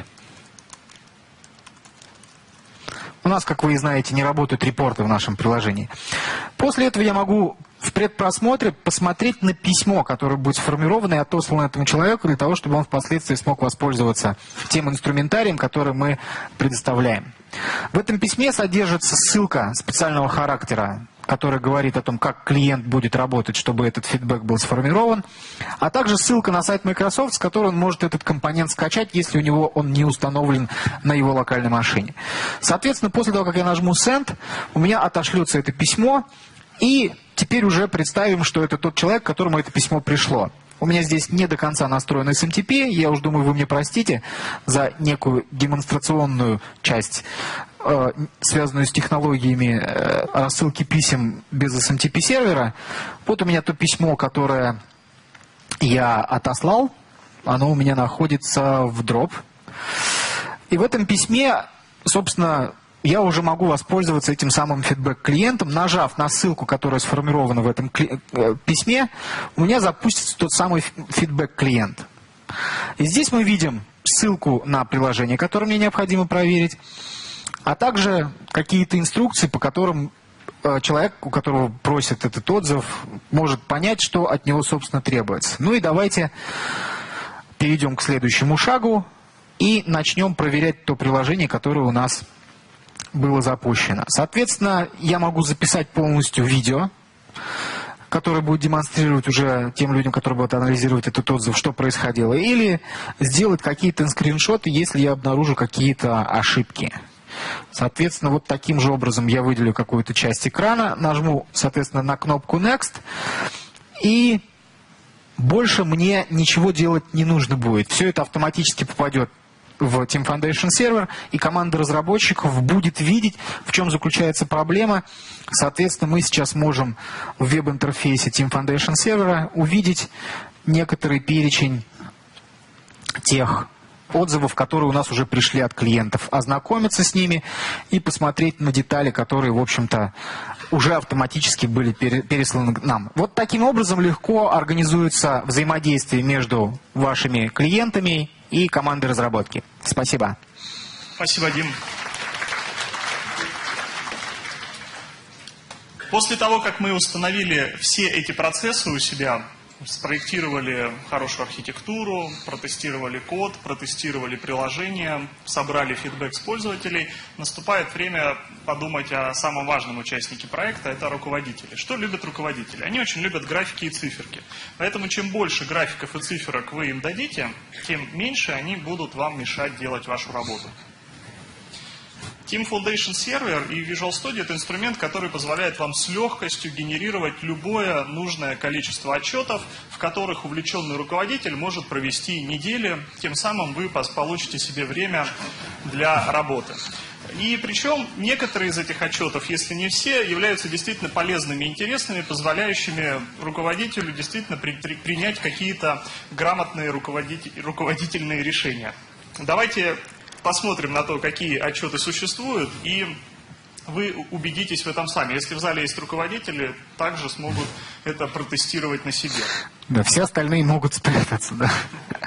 У нас, как вы знаете, не работают репорты в нашем приложении. После этого я могу в предпросмотре посмотреть на письмо, которое будет сформировано и отослано этому человеку, для того, чтобы он впоследствии смог воспользоваться тем инструментарием, который мы предоставляем. В этом письме содержится ссылка специального характера, который говорит о том, как клиент будет работать, чтобы этот фидбэк был сформирован, а также ссылка на сайт Microsoft, с которой он может этот компонент скачать, если у него он не установлен на его локальной машине. Соответственно, после того, как я нажму Send, у меня отошлется это письмо, и теперь уже представим, что это тот человек, к которому это письмо пришло. У меня здесь не до конца настроен эс эм ти пи, я уж думаю, вы мне простите за некую демонстрационную часть, э, связанную с технологиями э, рассылки писем без эс эм ти пи сервера. Вот у меня то письмо, которое я отослал, оно у меня находится в дроп. И в этом письме, собственно, я уже могу воспользоваться этим самым фидбэк-клиентом. Нажав на ссылку, которая сформирована в этом письме, у меня запустится тот самый фидбэк-клиент. И здесь мы видим ссылку на приложение, которое мне необходимо проверить, а также какие-то инструкции, по которым человек, у которого просит этот отзыв, может понять, что от него, собственно, требуется. Ну и давайте перейдем к следующему шагу и начнем проверять то приложение, которое у нас было запущено. Соответственно, я могу записать полностью видео, которое будет демонстрировать уже тем людям, которые будут анализировать этот отзыв, что происходило, или сделать какие-то скриншоты, если я обнаружу какие-то ошибки. Соответственно, вот таким же образом я выделю какую-то часть экрана, нажму, соответственно, на кнопку Next, и больше мне ничего делать не нужно будет. Все это автоматически попадет в Team Foundation сервер, и команда разработчиков будет видеть, в чем заключается проблема. Соответственно, мы сейчас можем в веб-интерфейсе Team Foundation сервера увидеть некоторый перечень тех отзывов, которые у нас уже пришли от клиентов, ознакомиться с ними и посмотреть на детали, которые, в общем-то, уже автоматически были пересланы к нам. Вот таким образом легко организуется взаимодействие между вашими клиентами и командой разработки. Спасибо. Спасибо, Дим. После того, как мы установили все эти процессы у себя, спроектировали хорошую архитектуру, протестировали код, протестировали приложение, собрали фидбэк с пользователей, наступает время подумать о самом важном участнике проекта – это руководители. Что любят руководители? Они очень любят графики и циферки. Поэтому чем больше графиков и циферок вы им дадите, тем меньше они будут вам мешать делать вашу работу. Team Foundation Server и Visual Studio – это инструмент, который позволяет вам с легкостью генерировать любое нужное количество отчетов, в которых увлеченный руководитель может провести недели, тем самым вы получите себе время для работы. И причем некоторые из этих отчетов, если не все, являются действительно полезными и интересными, позволяющими руководителю действительно при, при, принять какие-то грамотные руководитель, руководительные решения. Давайте посмотрим на то, какие отчеты существуют, и вы убедитесь в этом сами. Если в зале есть руководители, также смогут это протестировать на себе. Да, все остальные могут спрятаться, да.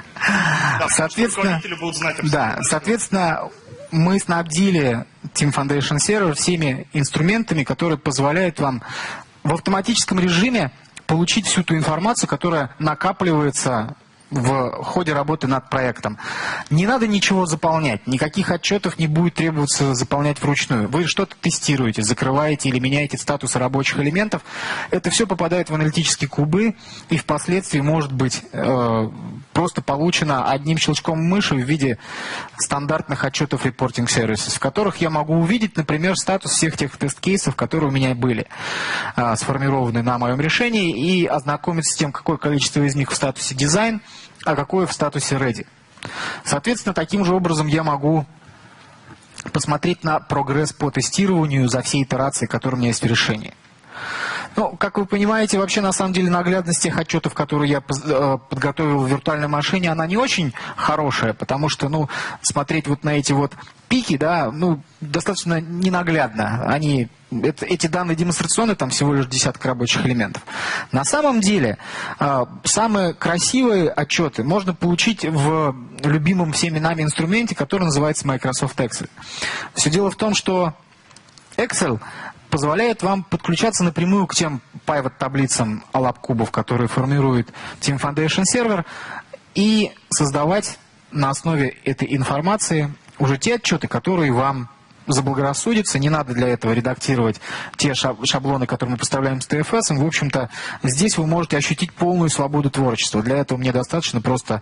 Да, соответственно, руководители будут знать абсолютно. Да, соответственно, мы снабдили Team Foundation Server всеми инструментами, которые позволяют вам в автоматическом режиме получить всю ту информацию, которая накапливается в ходе работы над проектом. Не надо ничего заполнять, никаких отчетов не будет требоваться заполнять вручную. Вы что-то тестируете, закрываете или меняете статусы рабочих элементов. Это все попадает в аналитические кубы и впоследствии может быть э, просто получено одним щелчком мыши в виде стандартных отчетов Reporting Services, в которых я могу увидеть, например, статус всех тех тест-кейсов, которые у меня были э, сформированы на моем решении, и ознакомиться с тем, какое количество из них в статусе дизайн, а какое в статусе ready. Соответственно, таким же образом я могу посмотреть на прогресс по тестированию за все итерации, которые у меня есть в решении. Ну, как вы понимаете, вообще на самом деле наглядность тех отчетов, которые я подготовил в виртуальной машине, она не очень хорошая, потому что, ну, смотреть вот на эти вот пики, да, ну, достаточно ненаглядно. Они, это, эти данные демонстрационные, там всего лишь десяток рабочих элементов. На самом деле, самые красивые отчеты можно получить в любимом всеми нами инструменте, который называется Microsoft Excel. Все дело в том, что Excel позволяет вам подключаться напрямую к тем pivot-таблицам алаб-кубов, которые формирует Team Foundation Server, и создавать на основе этой информации уже те отчеты, которые вам заблагорассудится. Не надо для этого редактировать те шаблоны, которые мы поставляем с ти эф эс. В общем-то, здесь вы можете ощутить полную свободу творчества. Для этого мне достаточно просто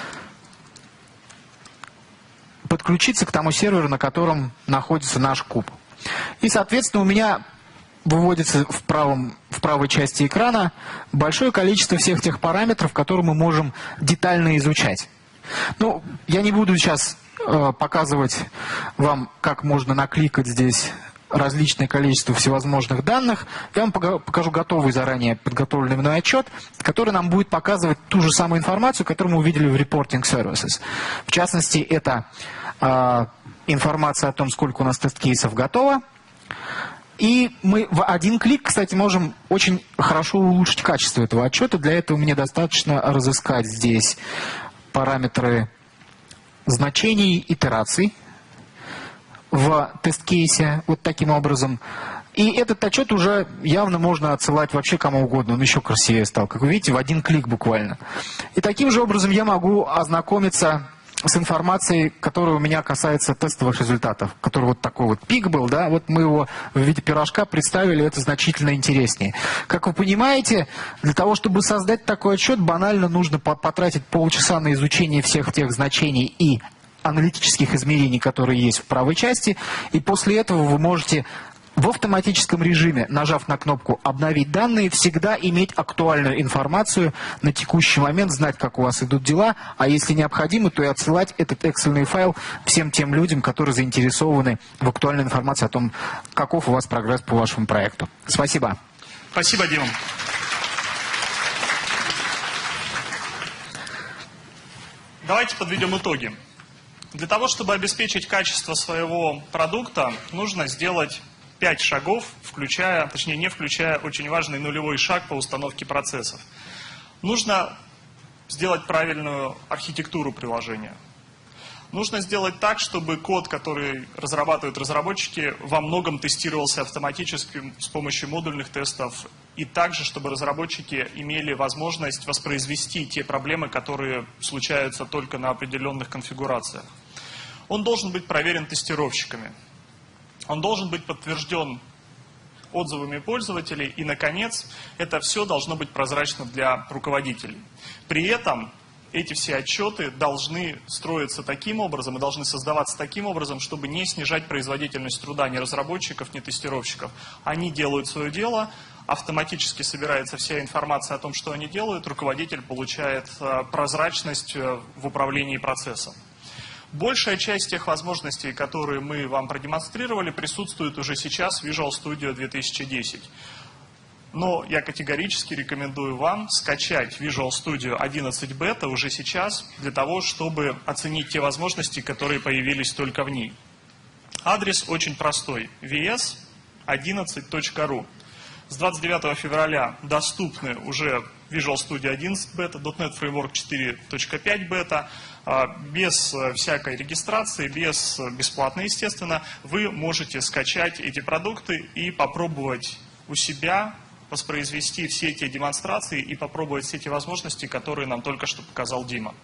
подключиться к тому серверу, на котором находится наш куб. И, соответственно, у меня выводится в, правом, в правой части экрана большое количество всех тех параметров, которые мы можем детально изучать. Ну, я не буду сейчас э, показывать вам, как можно накликать здесь различное количество всевозможных данных. Я вам покажу готовый заранее подготовленный мной отчет, который нам будет показывать ту же самую информацию, которую мы увидели в Reporting Services. В частности, это э, информация о том, сколько у нас тест-кейсов готово. И мы в один клик, кстати, можем очень хорошо улучшить качество этого отчета. Для этого мне достаточно разыскать здесь параметры значений итераций в тест-кейсе вот таким образом. И этот отчет уже явно можно отсылать вообще кому угодно. Он еще красивее стал, как вы видите, в один клик буквально. И таким же образом я могу ознакомиться с информацией, которая у меня касается тестовых результатов. Который вот такой вот пик был, да, вот мы его в виде пирожка представили, это значительно интереснее. Как вы понимаете, для того, чтобы создать такой отчет, банально нужно потратить полчаса на изучение всех тех значений и аналитических измерений, которые есть в правой части, и после этого вы можете в автоматическом режиме, нажав на кнопку «Обновить данные», всегда иметь актуальную информацию на текущий момент, знать, как у вас идут дела, а если необходимо, то и отсылать этот эксельный файл всем тем людям, которые заинтересованы в актуальной информации о том, каков у вас прогресс по вашему проекту. Спасибо. Спасибо, Дима. Давайте подведем итоги. Для того, чтобы обеспечить качество своего продукта, нужно сделать пять шагов, включая, точнее не включая очень важный нулевой шаг по установке процессов. Нужно сделать правильную архитектуру приложения. Нужно сделать так, чтобы код, который разрабатывают разработчики, во многом тестировался автоматически с помощью модульных тестов. И также, чтобы разработчики имели возможность воспроизвести те проблемы, которые случаются только на определенных конфигурациях. Он должен быть проверен тестировщиками. Он должен быть подтвержден отзывами пользователей. И, наконец, это все должно быть прозрачно для руководителей. При этом эти все отчеты должны строиться таким образом и должны создаваться таким образом, чтобы не снижать производительность труда ни разработчиков, ни тестировщиков. Они делают свое дело, автоматически собирается вся информация о том, что они делают, руководитель получает прозрачность в управлении процессом. Большая часть тех возможностей, которые мы вам продемонстрировали, присутствует уже сейчас в Visual Studio две тысячи десять. Но я категорически рекомендую вам скачать Visual Studio одиннадцать бета уже сейчас, для того, чтобы оценить те возможности, которые появились только в ней. Адрес очень простой – ви эс одиннадцать точка ру. С двадцать девятого февраля доступны уже Visual Studio одиннадцать бета, .дот нет Framework четыре точка пять бета. Без всякой регистрации, без бесплатно, естественно, вы можете скачать эти продукты и попробовать у себя воспроизвести все те демонстрации и попробовать все те возможности, которые нам только что показал Дима.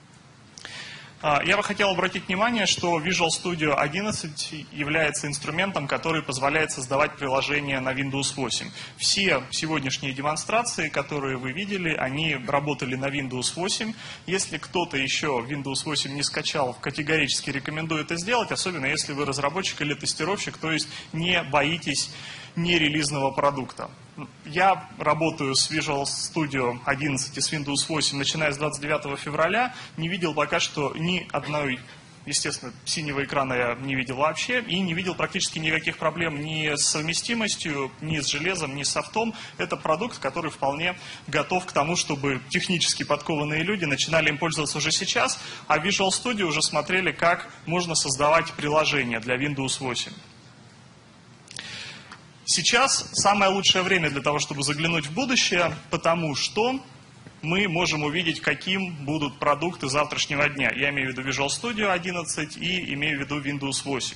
Я бы хотел обратить внимание, что Visual Studio одиннадцать является инструментом, который позволяет создавать приложения на Windows восемь. Все сегодняшние демонстрации, которые вы видели, они работали на Windows восемь. Если кто-то еще Windows восемь не скачал, категорически рекомендую это сделать, особенно если вы разработчик или тестировщик, то есть не боитесь нерелизного продукта. Я работаю с Visual Studio одиннадцать и с Windows восемь, начиная с двадцать девятого февраля. Не видел пока что ни одной, естественно, синего экрана я не видел вообще. И не видел практически никаких проблем ни с совместимостью, ни с железом, ни с софтом. Это продукт, который вполне готов к тому, чтобы технически подкованные люди начинали им пользоваться уже сейчас. А Visual Studio уже смотрели, как можно создавать приложения для Windows восемь. Сейчас самое лучшее время для того, чтобы заглянуть в будущее, потому что мы можем увидеть, каким будут продукты завтрашнего дня. Я имею в виду Visual Studio одиннадцать и имею в виду Windows восемь.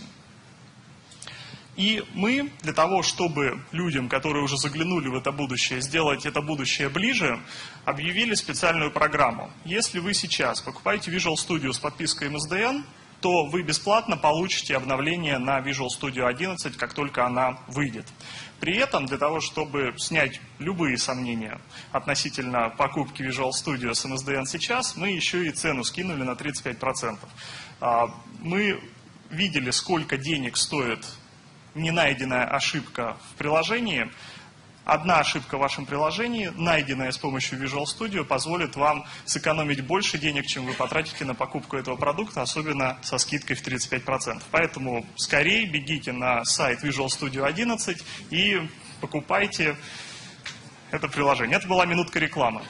И мы, для того, чтобы людям, которые уже заглянули в это будущее, сделать это будущее ближе, объявили специальную программу. Если вы сейчас покупаете Visual Studio с подпиской эм эс дэ эн, то вы бесплатно получите обновление на Visual Studio одиннадцать, как только она выйдет. При этом, для того, чтобы снять любые сомнения относительно покупки Visual Studio с эм эс дэ эн сейчас, мы еще и цену скинули на тридцать пять процентов. Мы видели, сколько денег стоит ненайденная ошибка в приложении. Одна ошибка в вашем приложении, найденная с помощью Visual Studio, позволит вам сэкономить больше денег, чем вы потратите на покупку этого продукта, особенно со скидкой в тридцать пять процентов. Поэтому скорее бегите на сайт Visual Studio одиннадцать и покупайте это приложение. Это была минутка рекламы.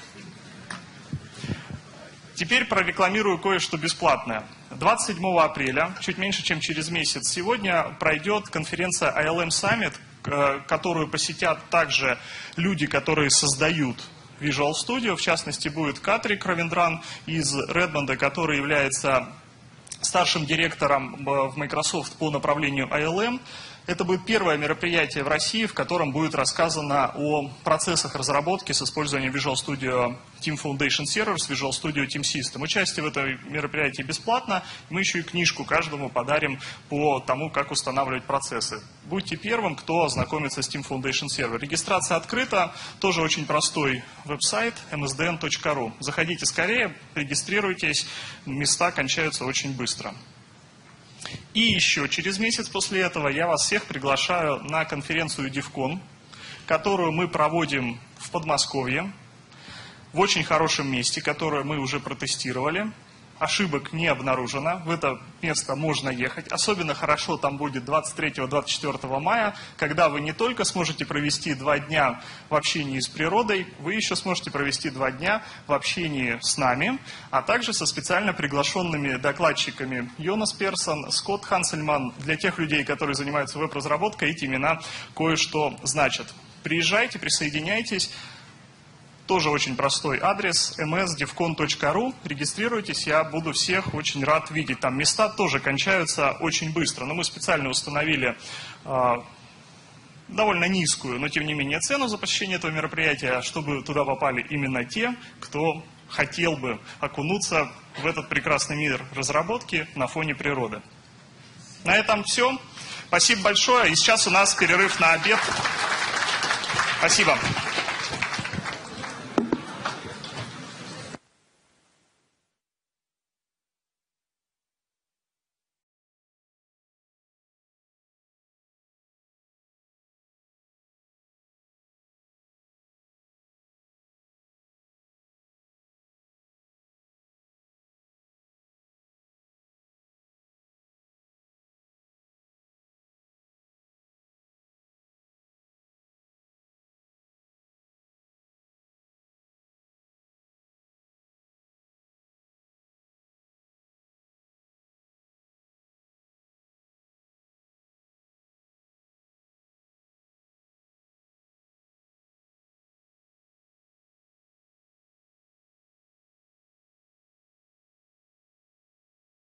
Теперь прорекламирую кое-что бесплатное. двадцать седьмого апреля, чуть меньше, чем через месяц, сегодня пройдет конференция ай эл эм Summit, которую посетят также люди, которые создают Visual Studio. В частности, будет Катрик Равиндран из Редмонда, который является старшим директором в Microsoft по направлению ай эл эм. Это будет первое мероприятие в России, в котором будет рассказано о процессах разработки с использованием Visual Studio Team Foundation Servers, Visual Studio Team System. Участие в этом мероприятии бесплатно. Мы еще и книжку каждому подарим по тому, как устанавливать процессы. Будьте первым, кто ознакомится с Team Foundation Server. Регистрация открыта. Тоже очень простой веб-сайт эм эс дэ эн точка ру. Заходите скорее, регистрируйтесь. Места кончаются очень быстро. И еще через месяц после этого я вас всех приглашаю на конференцию DevCon, которую мы проводим в Подмосковье, в очень хорошем месте, которое мы уже протестировали. Ошибок не обнаружено, в это место можно ехать. Особенно хорошо там будет двадцать третьего — двадцать четвёртого мая, когда вы не только сможете провести два дня в общении с природой, вы еще сможете провести два дня в общении с нами, а также со специально приглашенными докладчиками Йонас Персон, Скотт Хансельман. Для тех людей, которые занимаются веб-разработкой, эти имена кое-что значат. Приезжайте, присоединяйтесь. Тоже очень простой адрес эм эс девкон точка ру. Регистрируйтесь, я буду всех очень рад видеть. Там места тоже кончаются очень быстро. Но мы специально установили э, довольно низкую, но тем не менее цену за посещение этого мероприятия, чтобы туда попали именно те, кто хотел бы окунуться в этот прекрасный мир разработки на фоне природы. На этом все. Спасибо большое. И сейчас у нас перерыв на обед. Спасибо.